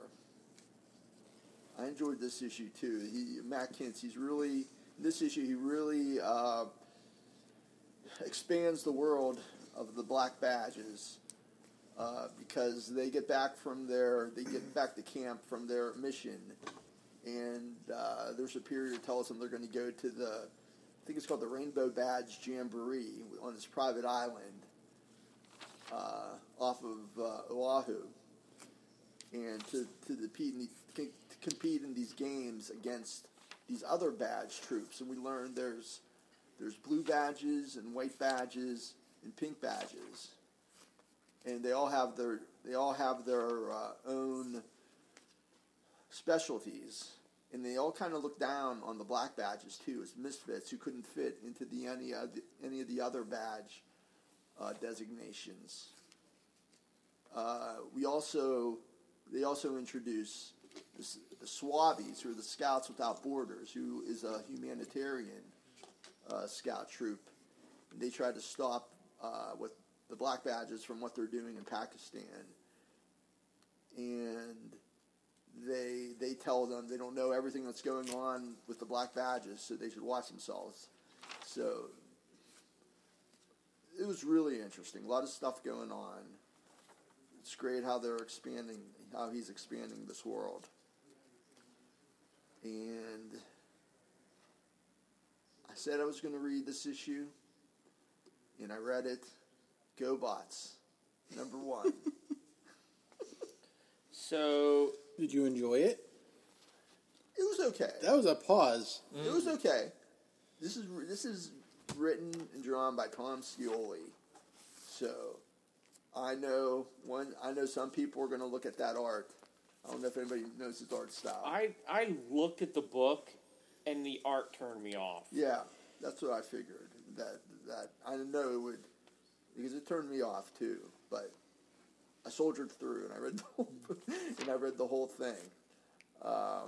I enjoyed this issue too. He, Matt Kintz, he's really, in this issue, he really uh, expands the world of the Black Badges uh, because they get back from their, they get back to camp from their mission. And uh, their superior tells them they're going to go to the, I think it's called the Rainbow Badge Jamboree on this private island uh, off of uh, Oahu, and to to, compete in the, to compete in these games against these other badge troops. And we learn there's there's blue badges and white badges and pink badges, and they all have their they all have their uh, own specialties, and they all kind of look down on the black badges too as misfits who couldn't fit into the any of the, any of the other badge uh, designations. Uh, we also they also introduce the, the Swabbies, who are the Scouts Without Borders, who is a humanitarian uh, scout troop. And they try to stop uh, what the black badges from what they're doing in Pakistan, and they they tell them they don't know everything that's going on with the black badges, so they should watch themselves. So it was really interesting. A lot of stuff going on. It's great how they're expanding, how he's expanding this world. And I said I was going to read this issue, and I read it. GoBots, number one. So Did you enjoy it? It was okay. That was a pause. It was okay. This is this is written and drawn by Tom Scioli, so I know one. I know some people are going to look at that art. I don't know if anybody knows his art style. I I looked at the book, and the art turned me off. Yeah, that's what I figured. That that I know it would, because it turned me off too. But I soldiered through, and I read the whole, and I read the whole thing. Um,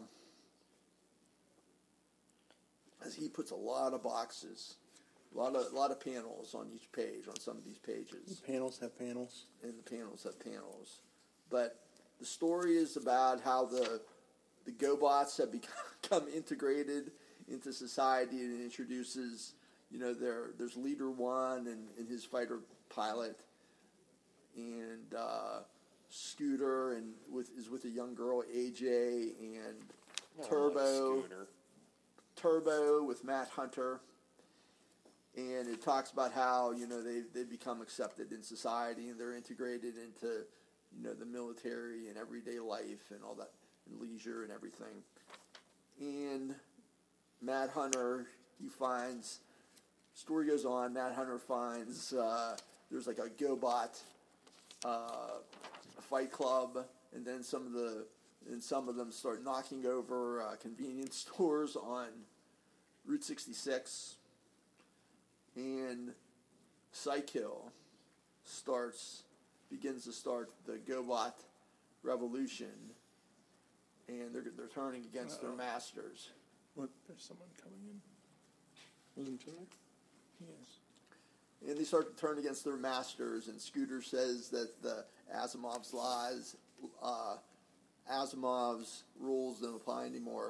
as he puts a lot of boxes, a lot of a lot of panels on each page on some of these pages. Panels have panels. And the panels have panels. But the story is about how the the GoBots have become integrated into society, and it introduces, you know, there there's Leader One and, and his fighter pilot, and uh, Scooter and with is with a young girl A J, and I don't Turbo. like Scooter. Turbo with Matt Hunter, and it talks about how, you know, they they become accepted in society, and they're integrated into, you know, the military and everyday life and all that, and leisure and everything. And Matt Hunter, he finds, story goes on, Matt Hunter finds uh, there's like a GoBot uh, fight club, and then some of the and some of them start knocking over uh, convenience stores on Route sixty-six. And Psykill starts, begins to start the GoBot revolution, and they're they're turning against Uh-oh. their masters. What? There's someone coming in. Wasn't there? Yes. And they start to turn against their masters, and Scooter says that the Asimov's laws, uh, Asimov's rules don't apply anymore.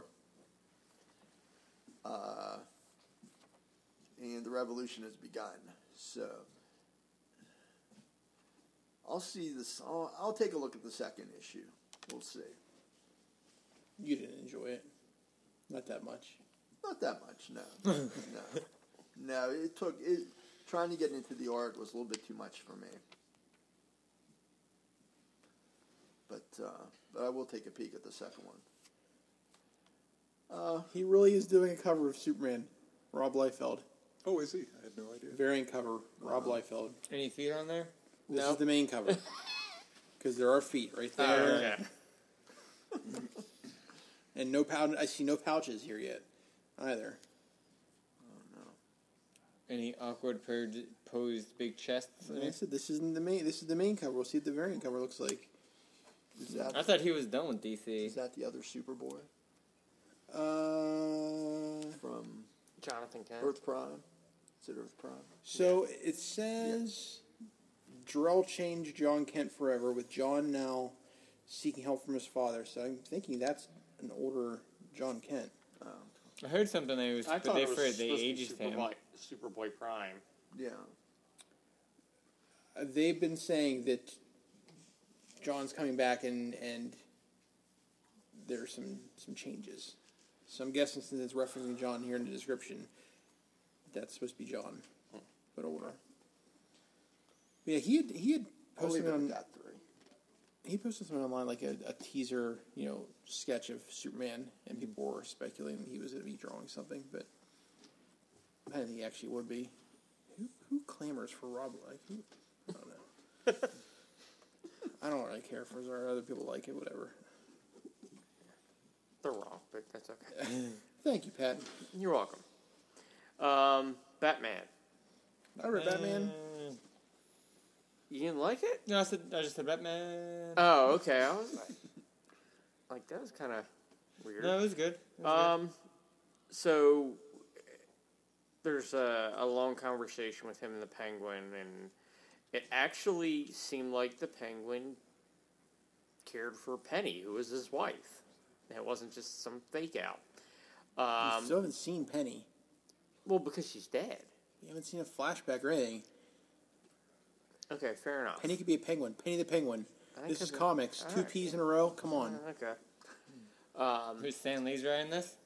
Uh, and the revolution has begun. So I'll see this. I'll, I'll take a look at the second issue. We'll see. You didn't enjoy it. Not that much. Not that much, no. no. No, it took it. Trying to get into the art was a little bit too much for me. But uh, but I will take a peek at the second one. Uh, He really is doing a cover of Superman. Rob Liefeld. Oh, is he? I had no idea. Variant cover. Rob Liefeld. Any feet on there? This No. is the main cover. Because there are feet right Oh, there. okay. And no pouch. I see no pouches here yet, either. Any awkward per- posed big chests? in Like I it? said, this isn't the main. This is the main cover. We'll see what the variant cover looks like. is that I thought he was done with D C. is that the other Superboy Uh, from Jonathan Kent. Earth Prime? Is it Earth Prime? so it says Jarrell changed John Kent forever, with John now seeking help from his father. So I'm thinking that's an older John Kent. Oh, I heard something that it was I but thought they it was afraid they supposed to be ages him. Superboy, Superboy Prime. yeah. Uh, they've been saying that John's coming back, and and there's some some changes. So I'm guessing, since it's referencing John here in the description, that's supposed to be John, but older. Yeah, he had he had I'll leave posted it on at that three. he posted something online, like a, a teaser, you know, sketch of Superman, and people were speculating that he was going to be drawing something, but I think he actually would be. Who who clamors for Rob? Like who? I don't know. I don't really care for Zara. Other people like it. Whatever. They're wrong, but that's okay. Thank you, Pat. You're welcome. Um, Batman. I read Batman. Uh, You didn't like it? no, I said I just said Batman. Oh, okay. I was like, like that was kind of weird. no, it was good. It was Um, so there's a, a long conversation with him and the Penguin, and it actually seemed like the Penguin cared for Penny, who was his wife. It wasn't just some fake out. You Um, still haven't seen Penny. well, because she's dead. You haven't seen a flashback or anything. Okay, fair enough. Penny could be a penguin. Penny the Penguin. I This could is be- comics. all Two right. P's in a row. Come on. Okay. Um, good. Who's Stan Lee's writing this?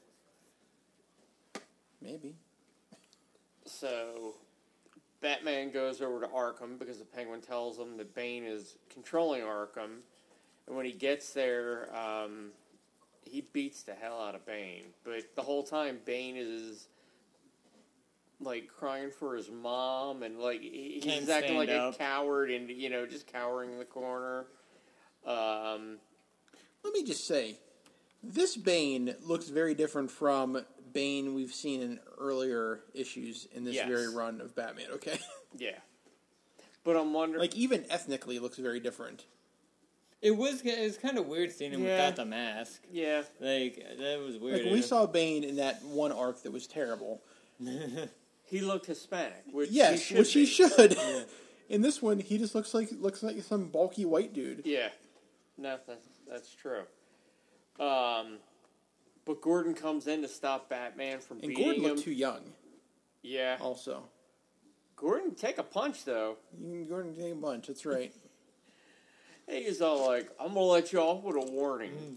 Maybe. So, Batman goes over to Arkham because the Penguin tells him that Bane is controlling Arkham. And when he gets there, um, he beats the hell out of Bane. But the whole time, Bane is, like, crying for his mom. And, like, he- Can't he's acting stand like up. a coward and, you know, just cowering in the corner. Um, Let me just say, this Bane looks very different from Bane we've seen in earlier issues in this Yes. very run of Batman, okay? yeah. But I'm wondering... Like, even ethnically looks very different. It was it was kind of weird seeing him Yeah. without the mask. yeah. Like that was weird. Like, when we saw Bane in that one arc that was terrible. He looked Hispanic, which Yes, he should which he be. should. In this one, he just looks like looks like some bulky white dude. Yeah, no, that's that's true. Um, but Gordon comes in to stop Batman from And beating Gordon him. looked too young, yeah, also. Gordon take a punch though. You can Gordon take a bunch, that's right. He's all like, "I'm gonna let you off with a warning."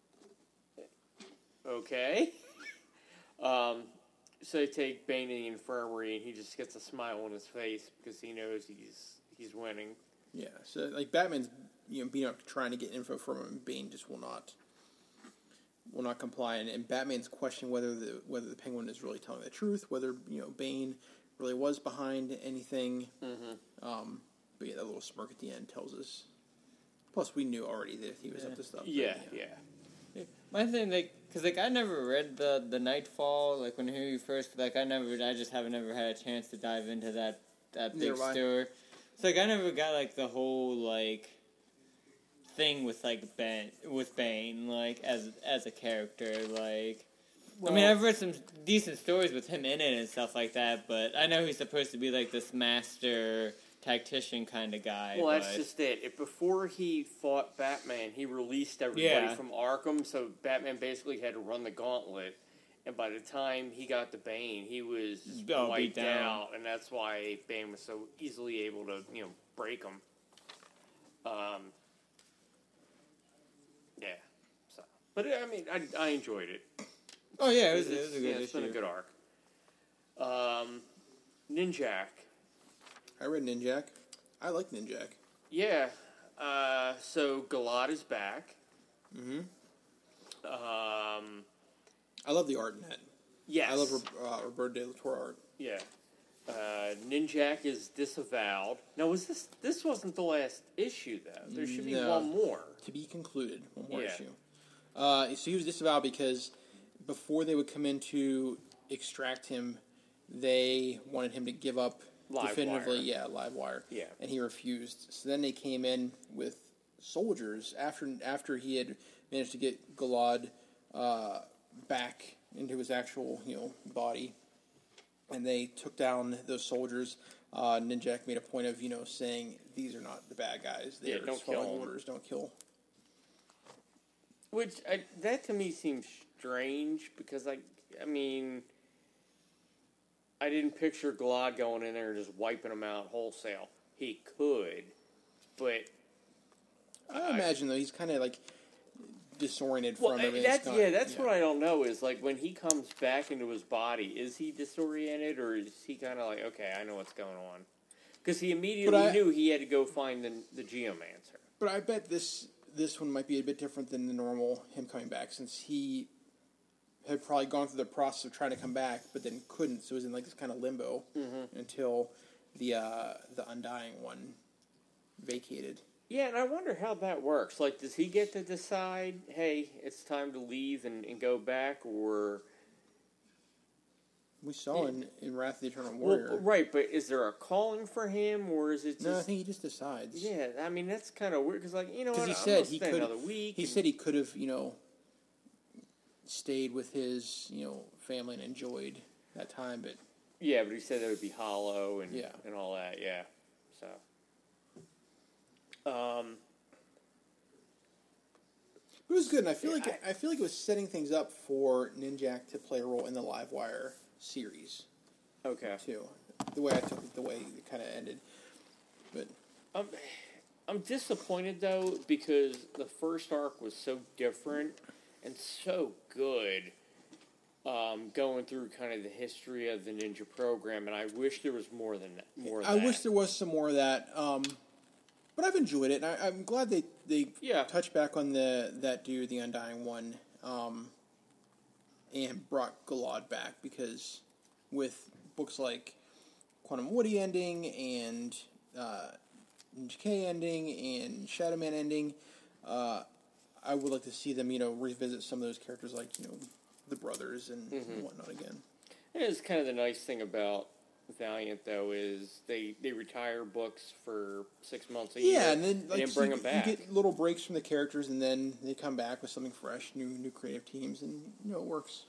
Okay. Um, so they take Bane in the infirmary, and he just gets a smile on his face because he knows he's he's winning. Yeah, so, like, Batman's, you know, being up trying to get info from him, and Bane just will not will not comply, and, and Batman's questioning whether the whether the Penguin is really telling the truth, whether, you know, Bane really was behind anything. Mm-hmm. Um, but yeah, that little smirk at the end tells us. Plus, we knew already that he was up to stuff. but, Yeah, yeah. My thing, like, cause like I never read the the Nightfall, like when he first, like I never, I just haven't never had a chance to dive into that that big Neither have I. story. So like I never got like the whole like thing with like Ben with Bane, like as as a character, like. I mean, I've read some decent stories with him in it and stuff like that, but I know he's supposed to be like this master tactician kind of guy. Well, that's but- just it. If before he fought Batman, he released everybody Yeah. from Arkham, so Batman basically had to run the gauntlet. And by the time he got to Bane, he was Oh, beat wiped down. out, and that's why Bane was so easily able to, you know, break him. Um, yeah. So, but I mean, I, I enjoyed it. Oh yeah, it was, it It's- was a good yeah, it's issue. been a good arc. Um, Ninjak. I read Ninjak. I like Ninjak. Yeah. Uh, so Galad is back. Mm-hmm. Um, I love the art in that. yes. I love uh, Roberto De La Torre art. Yeah. Uh, Ninjak is disavowed. Now, was this? This wasn't the last issue, though. There should be No. one more. To be concluded, one more Yeah. issue. Uh, so he was disavowed because before they would come in to extract him, they wanted him to give up Live definitively. wire. Yeah, live wire. Yeah. And he refused. So then they came in with soldiers after after he had managed to get Galad uh, back into his actual, you know, body, and they took down those soldiers. Uh, Ninjak made a point of, you know, saying these are not the bad guys. They're Yeah, don't just kill following them. orders. Don't kill. Which I, that to me seems strange because I, I mean, I didn't picture Galad going in there and just wiping them out wholesale. He could, but I imagine though he's kind of like disoriented well, from I- everything. that's yeah, that's what I don't know. Is like when he comes back into his body, is he disoriented or is he kind of like, okay, I know what's going on? Because he immediately But I- knew he had to go find the the Geomancer. But I bet this this one might be a bit different than the normal him coming back, since he had probably gone through the process of trying to come back, but then couldn't. So it was in like this kind of limbo until the uh, the Undying one vacated. Yeah, and I wonder how that works. Like, does he get to decide, hey, it's time to leave and, and go back, or... We saw in, in Wrath of the Eternal Well, Warrior. right, but is there a calling for him, or is it just... No, I think he just decides. Yeah, I mean, that's kind of weird, because, like, you know what, Because he I'm said gonna he stay could. another week. He and- said he could have, you know, stayed with his, you know, family and enjoyed that time, but Yeah, but he said it would be hollow and, Yeah. and all that, yeah. So... Um... it was good. And I feel like I, feel like it was setting things up for Ninjak to play a role in the Livewire series Okay. too. The way I took it, the way it kind of ended, but I'm, I'm disappointed though because the first arc was so different and so good. Um, going through kind of the history of the Ninja program, and I wish there was more than that. More. Of I that. wish there was some more of that. Um, but I've enjoyed it, and I, I'm glad they they Yeah. touched back on the that dude, the Undying One, um, and brought Galad back because with books like Quantum Woody ending and uh, Ninja K ending and Shadow Man ending, uh, I would like to see them, you know, revisit some of those characters like, you know, the brothers and, Mm-hmm. and whatnot again. It is kind of the nice thing about Valiant, though, is they, they retire books for six months a year. Yeah, and then like and bring you, them back. you get little breaks from the characters, and then they come back with something fresh, new new creative teams, and you know it works.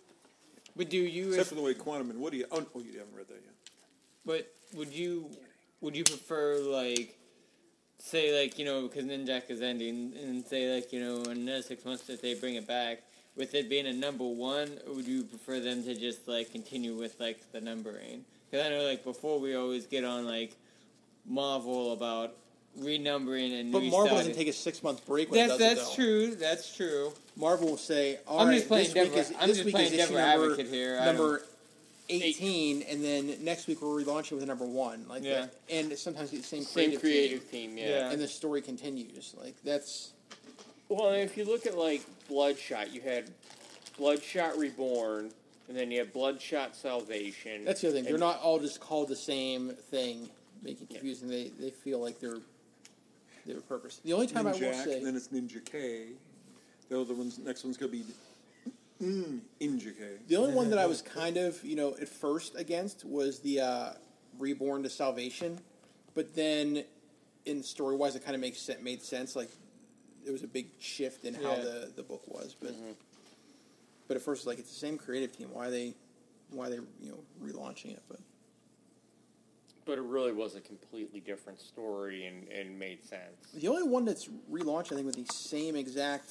But do you? Except for the way Quantum and Woody. Oh, oh, you haven't read that yet. But would you? Would you prefer like, say like you know because Ninjak is ending, and say like you know in another six months that they bring it back with it being a number one, or would you prefer them to just like continue with like the numbering? Because I know like before we always get on like Marvel about renumbering and But Marvel restarting. doesn't take a six month break. When That's it does that's it, though. true. That's true. Marvel will say, "All I'm right, just playing this week devil- is I'm this just week playing is issue devil number advocate here. I number eighteen, and then next week we'll relaunch it with a number one, like Yeah. that. And sometimes the same Same creative, creative team, team, yeah. Yeah. and the story continues. Like that's Well, if you look at like Bloodshot, you had Bloodshot Reborn, and then you have Bloodshot Salvation. that's the other thing. They're and- not all just called the same thing, making it confusing. They they feel like they're they have a purpose. The only time I will Ninjak, say, and then it's Ninja K. The other one's next one's gonna be mm, Ninja K. the only one that I was kind of, you know, at first against was the uh, Reborn to Salvation, but then in story wise, it kind of makes sense, made sense. Like there was a big shift in how Yeah. the, the book was, but but at first, like it's the same creative team. Why are they why are they you know relaunching it? But But it really was a completely different story and, and made sense. the only one that's relaunched, I think, with the same exact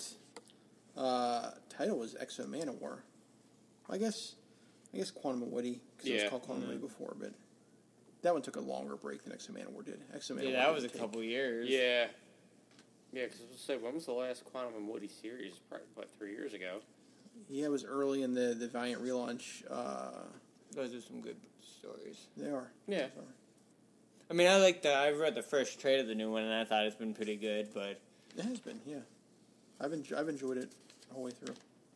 uh, title was Exo Manowar. I guess I guess Quantum of Woody because it Yeah. was called Quantum of Woody before, but that one took a longer break than Exo Manowar did. Exo Manowar Yeah, that was a didn't take- couple years. Yeah. Yeah, because I was say, when was the last Quantum and Woody series? Probably about three years ago. Yeah, it was early in the the Valiant relaunch. Uh, Those are some good stories. they are. Yeah. Those are. I mean, I like the. I read the first trade of the new one, and I thought it's been pretty good. But It has been. Yeah, I've enjoyed, I've enjoyed it the whole way through.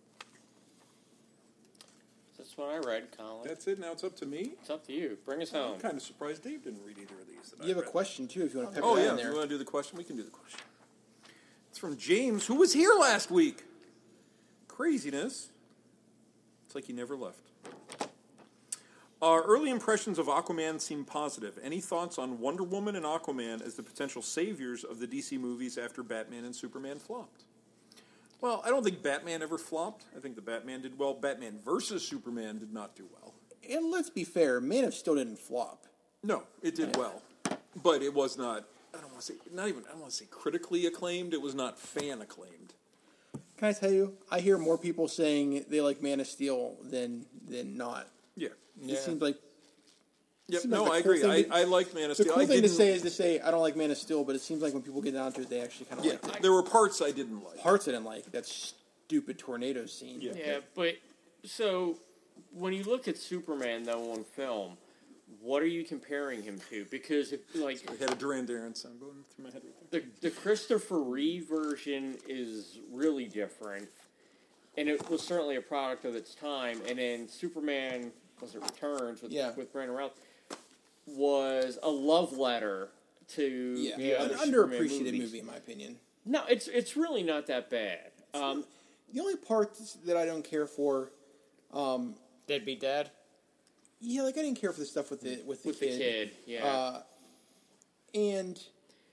That's what I read, Colin. That's it. Now it's up to me. It's up to you. Bring us home. I'm kind of surprised Dave didn't read either of these. That You I have a read. question too, if you want to pepper Oh that yeah, in if there. you want to do the question, we can do the question. It's from James, who was here last week. Craziness. It's like he never left. Our early impressions of Aquaman seem positive. Any thoughts on Wonder Woman and Aquaman as the potential saviors of the D C movies after Batman and Superman flopped? Well, I don't think Batman ever flopped. I think the Batman did well. Batman versus Superman did not do well. And let's be fair, Man of Steel didn't flop. No, it did well, but it was not. I don't want to say not even. I don't want to say critically acclaimed. It was not fan acclaimed. Can I tell you? I hear more people saying they like Man of Steel than than not. Yeah. It seems like Yep. seems No, like I the cool agree. thing I, to- I like Man of the Steel. cool I thing to didn't- say is to say I don't like Man of Steel, but it seems like when people get down to it, they actually kind of Yeah, liked it. there were parts I didn't like. Parts I didn't like that stupid tornado scene. Yeah. Yeah, but so when you look at Superman though on film, what are you comparing him to? Because if, like I had a Duran Duran sound going through my head right there. the the Christopher Reeve version is really different. and it was certainly a product of its time. And then Superman, was it Returns with Yeah. with Brandon Routh, was a love letter to Yeah, the other an Superman underappreciated movies. movie in my opinion. No, it's it's really not that bad. Um, The only parts that I don't care for, um, Deadbeat Dad. yeah, like I didn't care for the stuff with the with the with kid. the kid, yeah. Uh, and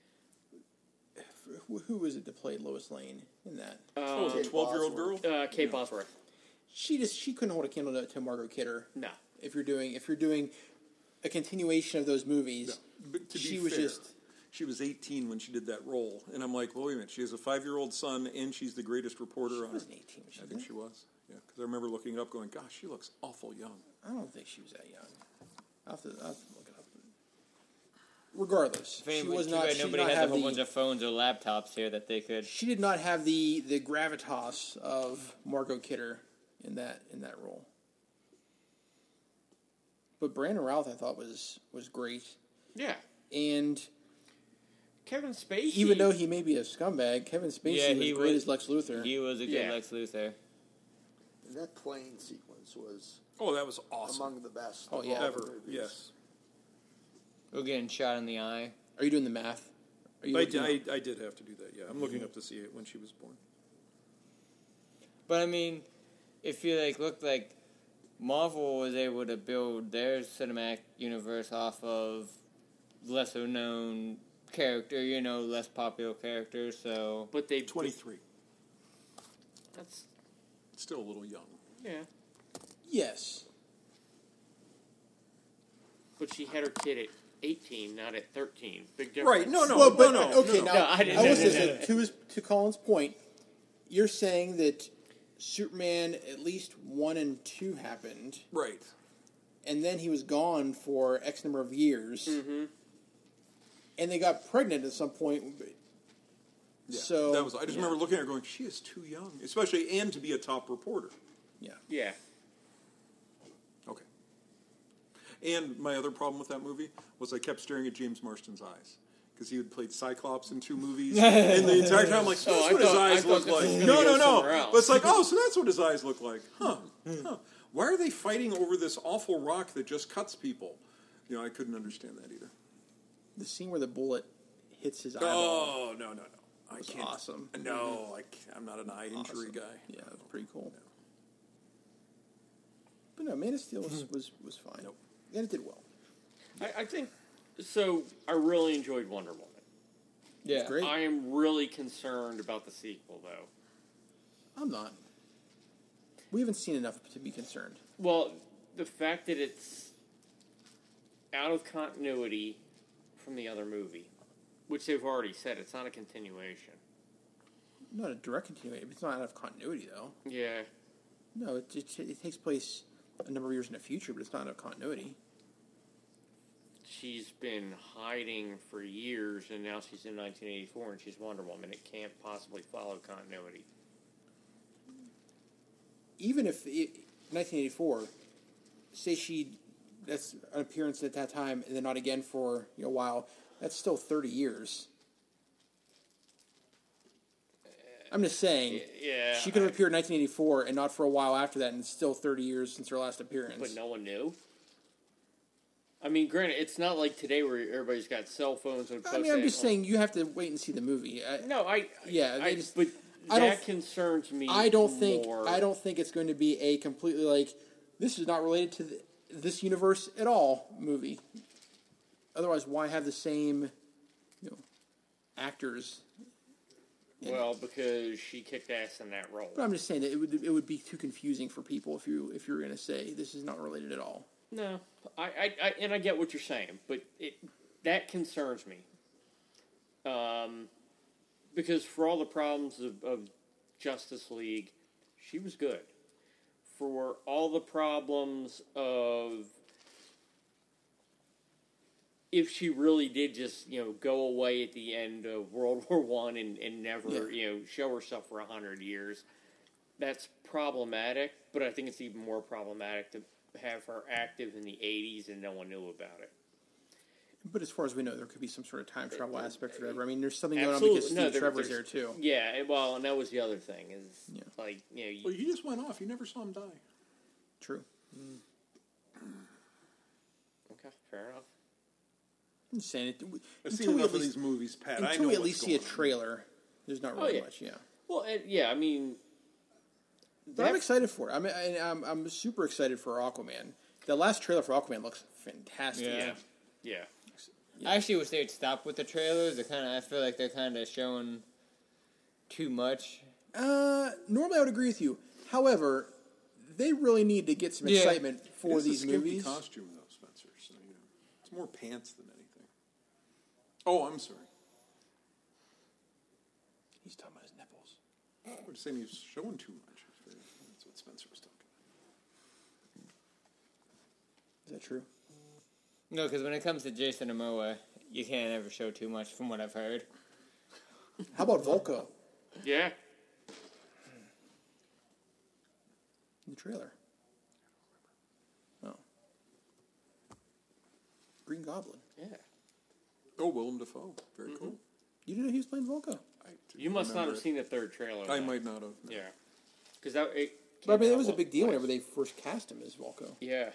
who, who was it that played Lois Lane in that? Oh, um, a twelve-year-old girl? uh, Kate Bosworth. She just she couldn't hold a candle to, to Margot Kidder. No. If you're doing if you're doing a continuation of those movies, But to she be was fair, just she was eighteen when she did that role, and I'm like, well, wait a minute, she has a five-year-old son, and she's the greatest reporter she on. wasn't eighteen. Was she I think that? she was, yeah, because I remember looking it up, going, gosh, she looks awful young. I don't think she was that young. I'll have to, I'll have to look it up. Regardless, If she anybody, was too not. bad She did nobody not has a have whole the, bunch of phones or laptops here that they could. She did not have the the gravitas of Margot Kidder in that in that role. But Brandon Routh, I thought was was great, Yeah. and Kevin Spacey. even though he may be a scumbag, Kevin Spacey Yeah, was he great was- as Lex Luthor. He was a good Yeah. Lex Luthor. And that plane sequence was Oh, that was awesome. among the best. Oh, of yeah. all the Ever, movies. yes. We're getting shot in the eye. Are you doing the math? Are you I, looking I, up- I did have to do that, yeah. I'm looking up to see it when she was born. But I mean, if you like look like Marvel was able to build their cinematic universe off of lesser known character, you know, less popular characters. So But they twenty-three. That's Still a little young. yeah. Yes. But she had her kid at eighteen, not at thirteen. Big difference. Right, no, no, well, but no, no. okay, no, no. now No, I I, didn't- will no, no, say no, that to his, to Colin's point, you're saying that Superman at least one and two happened, Right. and then he was gone for X number of years, Mm-hmm. and they got pregnant at some point. but- Yeah, So that was. I just yeah. remember looking at her going, she is too young, especially and to be a top reporter. Yeah. Yeah. Okay. And my other problem with that movie was I kept staring at James Marston's eyes because he had played Cyclops in two movies, and the entire time I'm like, so Oh, that's I what his thought- I eyes thought look this was like. gonna No, go no, somewhere no. else. But it's like, oh, so that's what his eyes look like, huh? huh. Why are they fighting over this awful rock that just cuts people? You know, I couldn't understand that either. The scene where the bullet hits his eyeball Oh no, no, no! I was can't. awesome. No, I can't, I'm not an eye injury Awesome. guy. Yeah, it was pretty cool. But no, Man of Steel was was, was fine. Nope. And it did well. I, I think so. I really enjoyed Wonder Woman. yeah, Great. I am really concerned about the sequel, though. I'm not. We haven't seen enough to be concerned. Well, the fact that it's out of continuity from the other movie, which they've already said it's not a continuation. Not a direct continuation. It's not out of continuity, though. Yeah. No, it, it, it takes place a number of years in the future, but it's not out of continuity. She's been hiding for years, and now she's in nineteen eighty-four, and she's Wonder Woman. It can't possibly follow continuity. Even if it, nineteen eighty-four, say she, that's an appearance at that time, and then not again for you know, a while, that's still thirty years. I'm just saying, Yeah. she could have I- appeared in nineteen eighty-four and not for a while after that, and it's still thirty years since her last appearance. But no one knew. I mean, granted, it's not like today where everybody's got cell phones and. I mean, I'm just saying, you have to wait and see the movie. I, No, I. Yeah, I, they just- but I don't that th- concerns me. I don't think more. I don't think it's going to be a completely like this is not related to the, this universe at all movie. Otherwise, why have the same, you know, actors? in it? Well, because she kicked ass in that role. But I'm just saying that it would it would be too confusing for people if you if you were going to say this is not related at all. No, I, I, I, and I get what you're saying, but it that concerns me. Um, because for all the problems of, of Justice League, she was good. For all the problems of if she really did just you know go away at the end of World War One and, and never Yeah. you know show herself for a hundred years, that's problematic. But I think it's even more problematic to have her active in the eighties and no one knew about it. But as far as we know, there could be some sort of time travel aspect or whatever. I mean, there's something going on Absolutely. because No, Steve there- Trevor's there there's- too. Yeah, and- well, and that was the other thing is Yeah. like you know, you, Well, he just went off. You never saw him die. True. okay, fair enough. I'm just saying it. I've until seen we enough at of least- these movies, Pat. I Until know we at what's least see a going on. trailer, there's not Oh, really yeah. much. Yeah. Well, and, yeah, I mean, But I'm excited for it. I'm, I, I'm I'm super excited for Aquaman. The last trailer for Aquaman looks fantastic. Yeah. yeah. I actually wish they'd stop with the trailers. They kind of, I feel like they're kind of showing too much. Uh, normally I would agree with you. However, they really need to get some Yeah. excitement for It's these a skimpy movies. costume, though, Spencer. So, you know, it's more pants than anything. Oh, I'm sorry. He's talking about his nipples. I was saying he was showing too much. That's what Spencer was talking about. Is that true? No, because when it comes to Jason Momoa, you can't ever show too much, from what I've heard. How about Volko Yeah. in the trailer? Oh, Green Goblin. Yeah. Oh, Willem Dafoe. Very cool. You didn't know he was playing Volko? I do You must not remember have it. seen the third trailer. I then. might not have. no. Yeah. Because that it. But I came mean, it out, was a what, big deal last- whenever they first cast him as Volko. Yeah.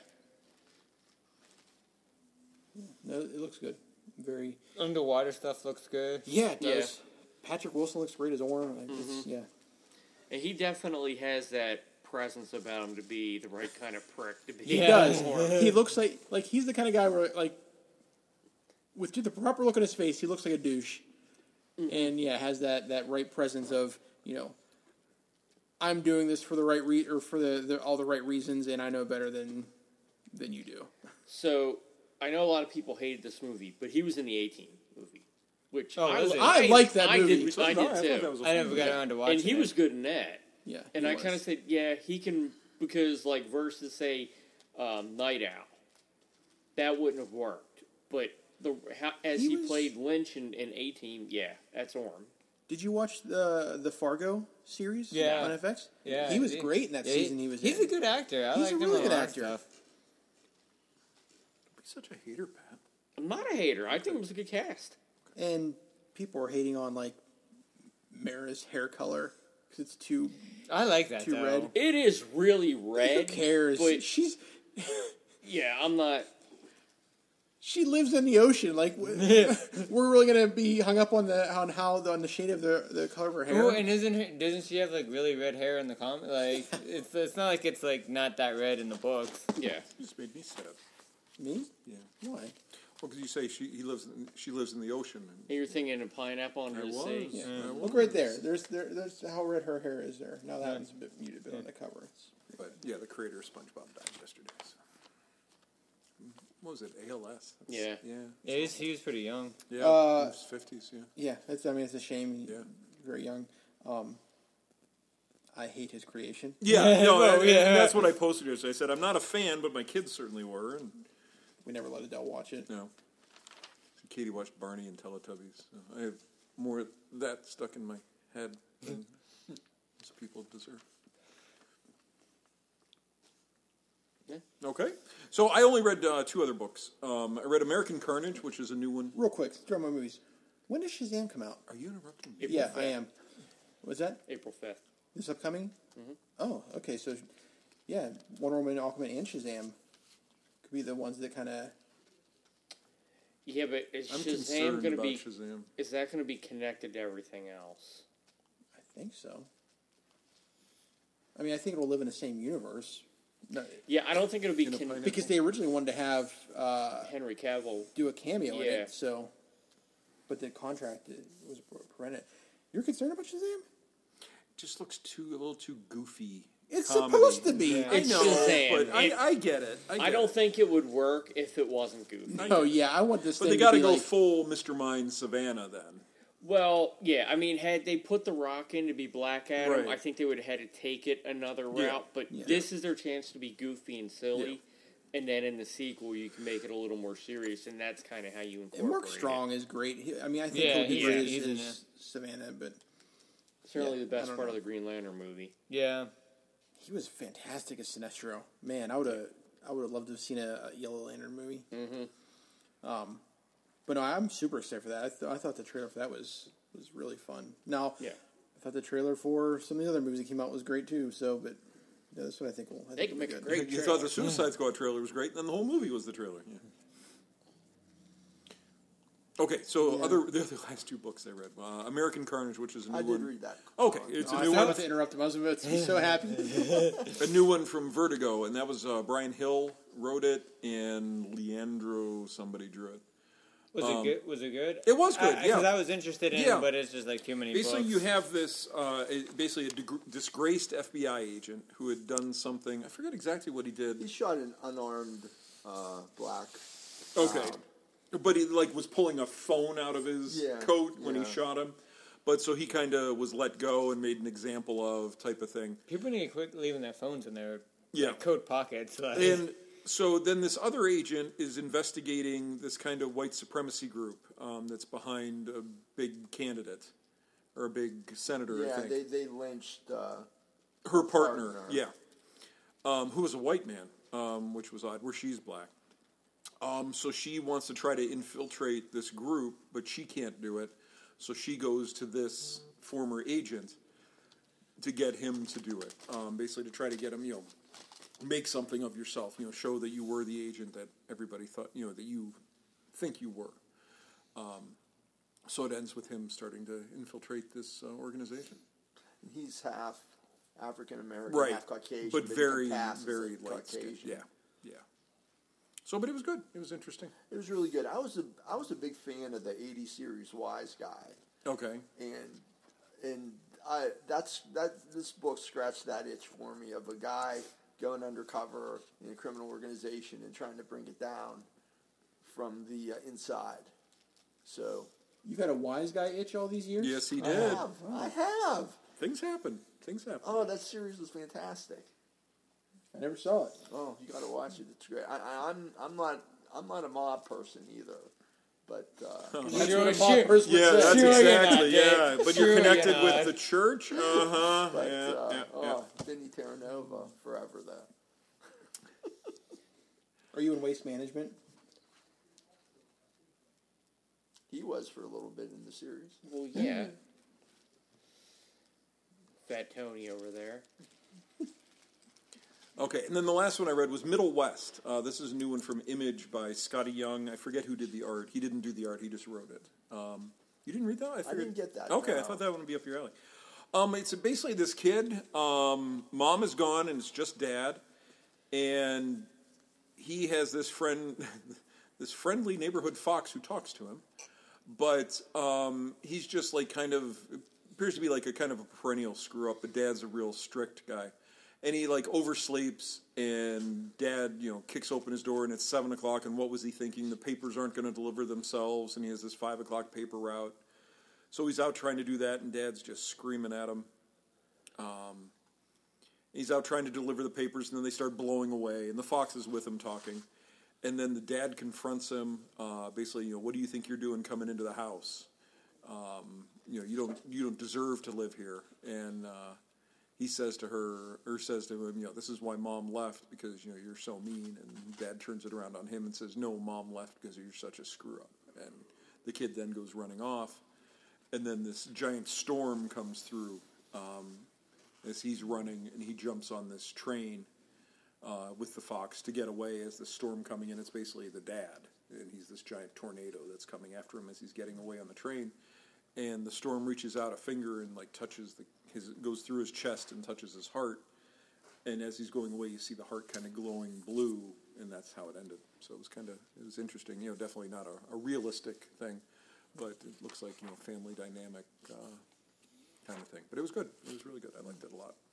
No, it looks good. Very. Underwater stuff looks good. Yeah, it Yeah. does. Patrick Wilson looks great as Orm. Like, it's- Yeah. And he definitely has that presence about him to be the right kind of prick to be. He Yeah. does. He looks like like he's the kind of guy where like with the proper look on his face, he looks like a douche, and yeah, has that that right presence of you know, I'm doing this for the right re- or for the, the all the right reasons, and I know better than than you do. So I know a lot of people hated this movie, but he was in the A-Team movie, which Oh, I, was he? I like that I movie. Did, So I did I. I did thought too. that was a I fun never got movie. around to watching And he it. was good in that. Yeah, And he I was. kind of said, yeah, he can, because like versus say, um, Night Owl, that wouldn't have worked. But the how, as He he, was- played Lynch in, in A-Team, yeah, that's Orm. Did you watch the the Fargo series? Yeah. on F X. Yeah, he was he- great in that Yeah, season. He was. He's in. a good actor. I He's like a him really in good a lot of actor. stuff. Don't be such a hater, Pat. I'm not a hater. I think it was a good cast. And people were hating on like Mara's hair color because it's too. I like that, Too though. red. It is really red. Who cares? But She's yeah, I'm not. she lives in the ocean. Like we're we're really gonna be hung up on the on how the, on the shade of the the color of her hair. Oh, and isn't her, doesn't she have like really red hair in the comic? Like it's it's not like it's like not that red in the books. Yeah. You just made me sad. Me? Yeah. Why? Well, because you say she he lives in, she lives in the ocean. And And you're thinking of pineapple under I the was. sea. Yeah. I Look was. right there. There's there, there's how red her hair is there. Now that one's a bit muted, but on the cover, it's But yeah, the creator of SpongeBob died yesterday. So. What was it? A L S? That's- Yeah. Yeah. Yeah, he's, he was pretty young. Yeah. Uh, in his fifties. Yeah. yeah. That's I mean it's a shame. He's Yeah. very young. Um, I hate his creation. Yeah. No. Well, and- and yeah. that's what I posted yesterday. I said I'm not a fan, but my kids certainly were. And We never let Adele watch it. you know, Katie watched Barney and Teletubbies. So I have more of that stuck in my head than most people deserve. Yeah. Okay. So I only read uh, two other books. Um, I read American Carnage, which is a new one. Real quick, throw my movies. When does Shazam come out? Are you interrupting me? April yeah, fifth. I am. Was that April fifth. this upcoming? Oh, okay. So, yeah, Wonder Woman, Aquaman, and Shazam could be the ones that kind of. Yeah, but is I'm Shazam concerned going to about be? Shazam. Is that going to be connected to everything else? I think so. I mean, I think it'll live in the same universe. No, Yeah, I don't think it'll be In a con- pineapple? because they originally wanted to have uh, Henry Cavill. do a cameo in Yeah. it, so. But the contract was prevented. You're concerned about Shazam? Just looks too a little too goofy. It's comedy. supposed to be. Yeah. I It's know, Shazam. but I, It- I get it. I, get I don't it. think it would work if it wasn't goofy. Oh yeah, I want this. But thing they got to to be go like, full Mister Mind Savannah then. Well, yeah, I mean, had they put The Rock in to be Black Adam, Right. I think they would have had to take it another route. Yeah. But Yeah. this is their chance to be goofy and silly, and then in the sequel, you can make it a little more serious, and that's kind of how you incorporate And Mark it. Strong is great. He- I mean, I think Yeah, he'll be he's- great he's as, in as Savannah, but Certainly Yeah, the best I don't part know. of the Green Lantern movie. Yeah. he was fantastic as Sinestro. Man, I would have, I would have loved to have seen a, a Yellow Lantern movie. Mm-hmm. Um, But no, I'm super excited for that. I, th- I thought the trailer for that was was really fun. Now, Yeah. I thought the trailer for some of the other movies that came out was great too. So, but yeah, that's what I think. Will, I They think can will be make a good. great You trailer. thought the Suicide Squad trailer was great, and then the whole movie was the trailer. Yeah. Okay, so Yeah. other the other last two books I read, uh, American Carnage, which is a new I did one. read that. Okay, it's Oh, a I new was one. about to interrupt him. I was about to be so happy. A new one from Vertigo, and that was uh, Brian Hill wrote it, and Leandro somebody drew it. Was Um, it good? Was it good? it was good, yeah. Because I was interested in Yeah. it, but it's just like too many Basically, books. you have this uh, a- basically a deg- disgraced F B I agent who had done something. I forget exactly what he did. He shot an unarmed uh, black. Okay, child. but he like was pulling a phone out of his Yeah, coat when yeah. he shot him. But so he kind of was let go and made an example of type of thing. People need to quit leaving their phones in their Yeah. like, coat pockets. Like, And so then this other agent is investigating this kind of white supremacy group um, that's behind a big candidate or a big senator, I Yeah, think. they they lynched. Uh, Her partner, partner. yeah, um, who was a white man, um, which was odd, where she's black. Um, so she wants to try to infiltrate this group, but she can't do it. So she goes to this former agent to get him to do it, um, basically to try to get him, you know, make something of yourself, you know, show that you were the agent that everybody thought, you know, that you think you were. Um, so it ends with him starting to infiltrate this uh, organization. he's half African American, Right, half Caucasian, but he very, can pass as very a light skinned. Caucasian. Yeah, yeah. So, but it was good. It was interesting. It was really good. I was a I was a big fan of the eighty series Wise Guy, Okay. and and I that's that this book scratched that itch for me of a guy going undercover in a criminal organization and trying to bring it down from the uh, inside. So You've had a wise guy itch all these years. Yes, he I did. have, I have. Things happen. Things happen. Oh, that series was fantastic. I never saw it. Oh, you got to watch it. It's great. I, I, I'm I'm not I'm not a mob person either, but uh, That's Sure, what a mob sure. person would Yeah, say. that's Sure you're exactly. not, Yeah, Dick. but Sure you're you're connected with not. the church. Uh huh. but yeah, uh, yeah, oh, yeah. Vinny Terranova forever though. Are you in waste management? He was for a little bit in the series. Well, yeah. Fat Tony over there. Okay, and then the last one I read was Middle West. Uh, this is a new one from Image by Scotty Young. I forget who did the art. He didn't do the art. He just wrote it. Um, you didn't read that? I, figured, didn't get that, Okay, I no. thought that one would be up your alley. Um, it's basically this kid. Um, mom is gone, and it's just dad, and he has this friend, this friendly neighborhood fox who talks to him, but um, he's just like kind of appears to be like a kind of a perennial screw up. But dad's a real strict guy. And he like oversleeps, and Dad, you know, kicks open his door, and it's seven o'clock. And what was he thinking? The papers aren't going to deliver themselves, and he has this five o'clock paper route. So he's out trying to do that, and Dad's just screaming at him. Um, he's out trying to deliver the papers, and then they start blowing away, and the fox is with him talking. And then the dad confronts him, uh, basically, you know, what do you think you're doing coming into the house? Um, you know, you don't you don't deserve to live here, and. Uh, He says to her, or says to him, you know, this is why Mom left, because, you know, you're so mean. And Dad turns it around on him and says, no, Mom left because you're such a screw-up. And the kid then goes running off. And then this giant storm comes through um, as he's running, and he jumps on this train uh, with the fox to get away as the storm coming in. It's basically the dad, and he's this giant tornado that's coming after him as he's getting away on the train. And the storm reaches out a finger and like touches the his goes through his chest and touches his heart. And as he's going away, you see the heart kind of glowing blue, and that's how it ended. So it was kind of it was interesting. You know, definitely not a, a realistic thing, but it looks like you know family dynamic uh, kind of thing. But it was good. It was really good. I liked it a lot.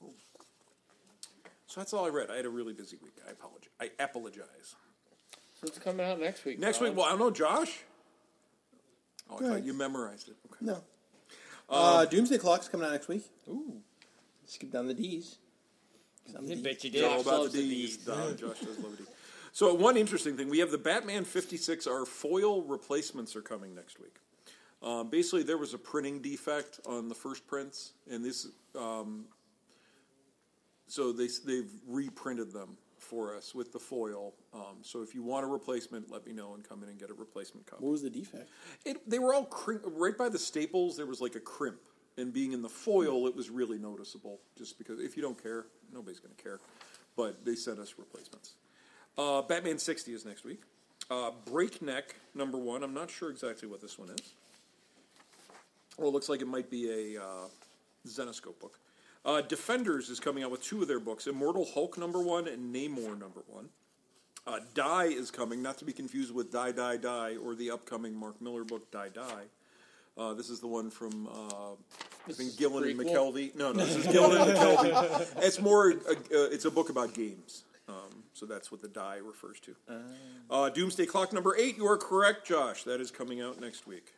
So that's all I read. I had a really busy week. I apologize. I apologize. So it's coming out next week. Next Bob. week, well, I don't know, Josh. Oh, I Go thought ahead. you memorized it. Okay. No. Uh, Doomsday Clock's coming out next week. Ooh, Skip down the D's. I'm the I D. bet you It's did. all about loves the the D's. Ds. Don, Josh does love a D. So one interesting thing, we have the Batman fifty-six R foil replacements are coming next week. Um, basically, there was a printing defect on the first prints, and this um, so they they've reprinted them for us with the foil. Um, so if you want a replacement, let me know and come in and get a replacement copy. What was the defect? It, they were all crimp, right by the staples. There was like a crimp, and being in the foil, it was really noticeable. Just because if you don't care, nobody's going to care. But they sent us replacements. Uh, Batman sixty is next week. Uh, Breakneck number one. I'm not sure exactly what this one is. Well, it looks like it might be a uh, Zenoscope book. Uh, Defenders is coming out with two of their books: Immortal Hulk number one and Namor number one. Uh, Die is coming, not to be confused with Die, Die, Die, or the upcoming Mark Miller book, Die, Die. Uh, this is the one from, uh, I think, Gillen and McKelvey. No, no, this is Gillen and McKelvey. It's more, uh, uh, it's a book about games. Um, so that's what the Die refers to. Uh, Doomsday Clock number eight, you are correct, Josh. That is coming out next week.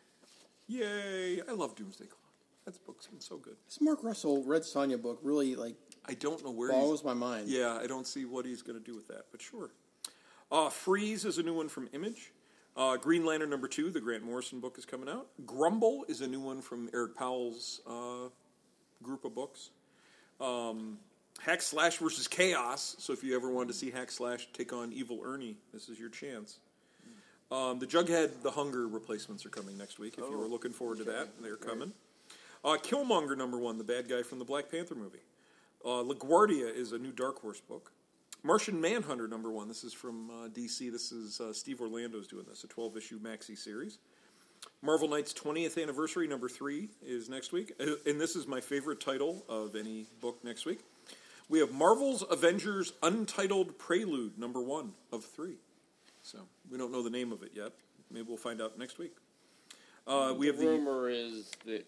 Yay. I love Doomsday Clock. That book's been so good. This Mark Russell Red Sonja book really, like, I don't know where boggles he's... my mind. Yeah, I don't see what he's going to do with that, but sure. Uh, Freeze is a new one from Image. Uh, Green Lantern number two, the Grant Morrison book, is coming out. Grumble is a new one from Eric Powell's uh, group of books. Um, Hack Slash versus Chaos. So if you ever wanted to see Hack Slash take on Evil Ernie, this is your chance. Um, the Jughead, The Hunger replacements are coming next week. If you were looking forward to that, they're coming. Uh, Killmonger number one, the bad guy from the Black Panther movie. Uh, LaGuardia is a new Dark Horse book. Martian Manhunter number one. This is from uh, D C. This is uh, Steve Orlando's doing this, a twelve-issue maxi series. Marvel Knights twentieth Anniversary number three is next week. And this is my favorite title of any book next week. We have Marvel's Avengers Untitled Prelude number one of three. So we don't know the name of it yet. Maybe we'll find out next week. Uh, we the have the rumor is that.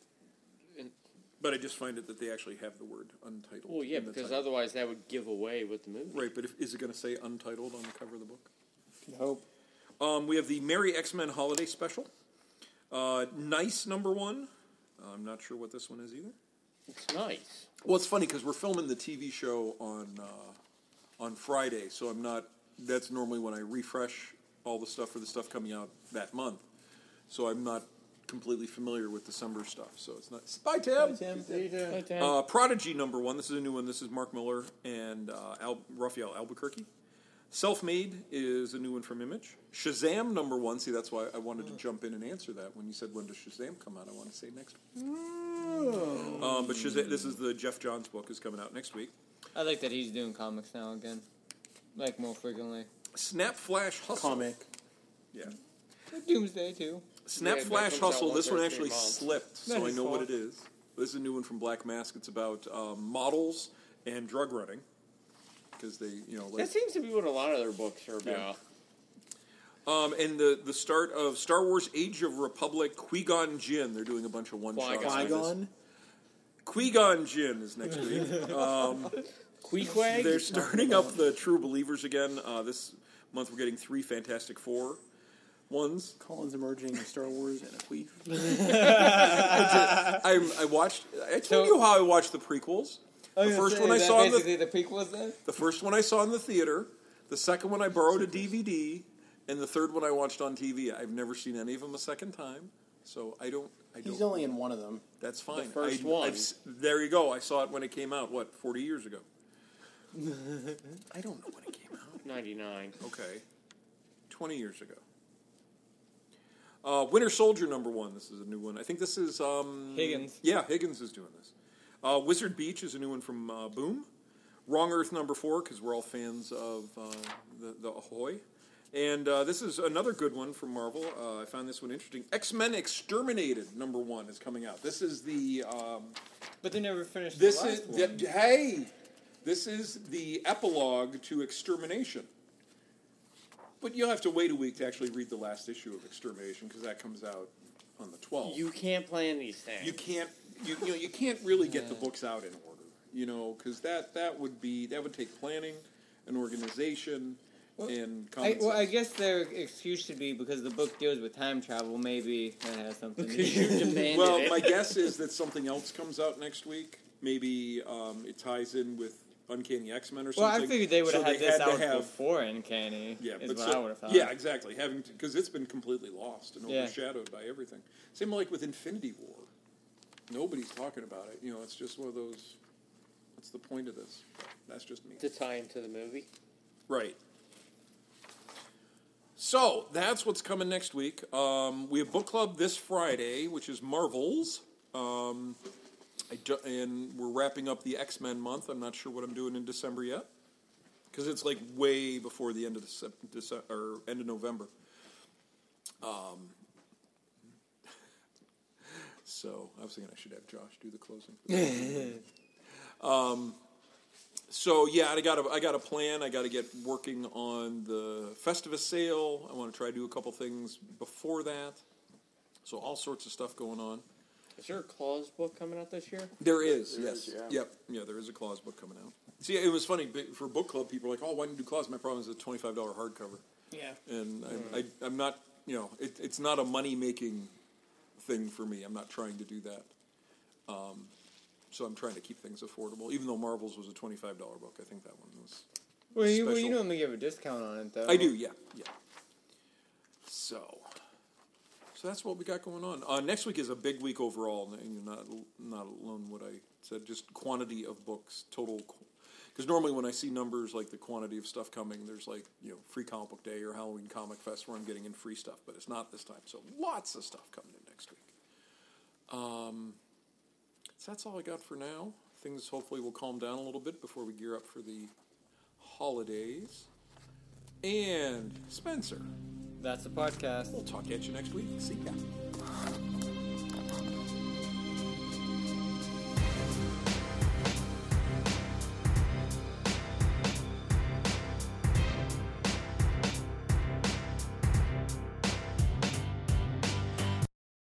But I just find it that they actually have the word untitled. Well, yeah, in the because title. otherwise that would give away what the movie. Right, but if, is it going to say untitled on the cover of the book? Can hope. Um, we have the Merry X-Men Holiday Special. Uh, nice number one. I'm not sure what this one is either. It's nice. Well, it's funny because we're filming the T V show on uh, on Friday, so I'm not. That's normally when I refresh all the stuff for the stuff coming out that month. So I'm not completely familiar with December stuff. So it's not. Bye, Tim. Bye, Tim. Uh, Prodigy number one. This is a new one. This is Mark Miller and uh, Al- Raphael Albuquerque. Self-Made is a new one from Image. Shazam number one. See, that's why I wanted to jump in and answer that. When you said when does Shazam come out, I want to say next week. Um, but Shazam, this is the Jeff Johns book is coming out next week. I like that he's doing comics now again, like more frequently. Snap Flash Hustle. Comic. Yeah. Doomsday too. Snap Yeah, that Flash comes out Hustle. once This one every actually three months. slipped, so Not I his know what fault. it is. This is a new one from Black Mask. It's about um, models and drug running. Because they, you know, like, That seems to be what a lot of their books are about. um, and the the start of Star Wars: Age of Republic. Qui-Gon Jinn. They're doing a bunch of one shots. Qui-Gon. Qui-Gon. Qui-Gon Jinn is next week. Um, Queequeg? they're starting up the True Believers again. Uh, this month we're getting three Fantastic Four ones. Colin's emerging in Star Wars and a queef. I, I watched. I told So- you how I watched the prequels. The first one I saw in the basically the prequels then. the first one I saw in the theater. The second one I borrowed a D V D, and the third one I watched on T V. I've never seen any of them a second time, so I don't. I don't. He's only in one of them. That's fine. first I, one. I've s- there you go. I saw it when it came out. What, forty years ago? I don't know when it came out. ninety-nine. Okay, twenty years ago. Uh, Winter Soldier number one. This is a new one. I think this is um, Higgins. Yeah, Higgins is doing this. Uh, Wizard Beach is a new one from uh, Boom. Wrong Earth number four, because we're all fans of uh, the, the Ahoy. And uh, this is another good one from Marvel. Uh, I found this one interesting. X-Men Exterminated number one is coming out. This is the um, But they never finished this the is last one. the, hey, this is the epilogue to Extermination. But you'll have to wait a week to actually read the last issue of Extermination because that comes out on the twelfth. You can't plan these things. You can't you, you know you can't really get the books out in order, you know, because that that would be that would take planning and organization and common I, well, I sense. guess their excuse should be because the book deals with time travel. Maybe that has something to do. Because you demanded Well, it. my guess is that something else comes out next week. Maybe um, it ties in with Uncanny X-Men or Well, something. I figured they would So have had this to out have- before Uncanny. Yeah, is but what so- I would have thought. yeah, exactly. Having because it's been completely lost and Yeah. overshadowed by everything. Same like with Infinity War. Nobody's talking about it. You know, it's just one of those. What's the point of this? That's just me. To tie into the movie. Right. So that's what's coming next week. Um, we have book club this Friday, which is Marvels, um, I do, and we're wrapping up the X-Men month. I'm not sure what I'm doing in December yet, because it's like way before the end of the December, or end of November. Um, so I was thinking I should have Josh do the closing. um. So yeah, I got a, I got a plan. I got to get working on the Festivus sale. I want to try to do a couple things before that. So all sorts of stuff going on. Is there a Claus book coming out this year? There is, There yes, is, yeah. yep, yeah. There is a Claus book coming out. See, it was funny but for book club. People were like, "Oh, why didn't you do Claus?" My problem is it's a twenty-five dollar hardcover, Yeah. and I, I, I'm not, you know, it, it's not a money making thing for me. I'm not trying to do that. Um, So I'm trying to keep things affordable. Even though Marvels was a twenty-five dollar book, I think that one was Well, you, well, special. you normally give a discount on it, though. I do, yeah, yeah. So, so that's what we got going on. Uh, next week is a big week overall. and Not not alone what I said, just quantity of books, total. Because normally when I see numbers like the quantity of stuff coming, there's like you know free comic book day or Halloween Comic Fest where I'm getting in free stuff, but it's not this time. So lots of stuff coming in next week. Um. So that's all I got for now. Things hopefully will calm down a little bit before we gear up for the holidays. And Spencer, That's the podcast. we'll talk at you next week. See ya.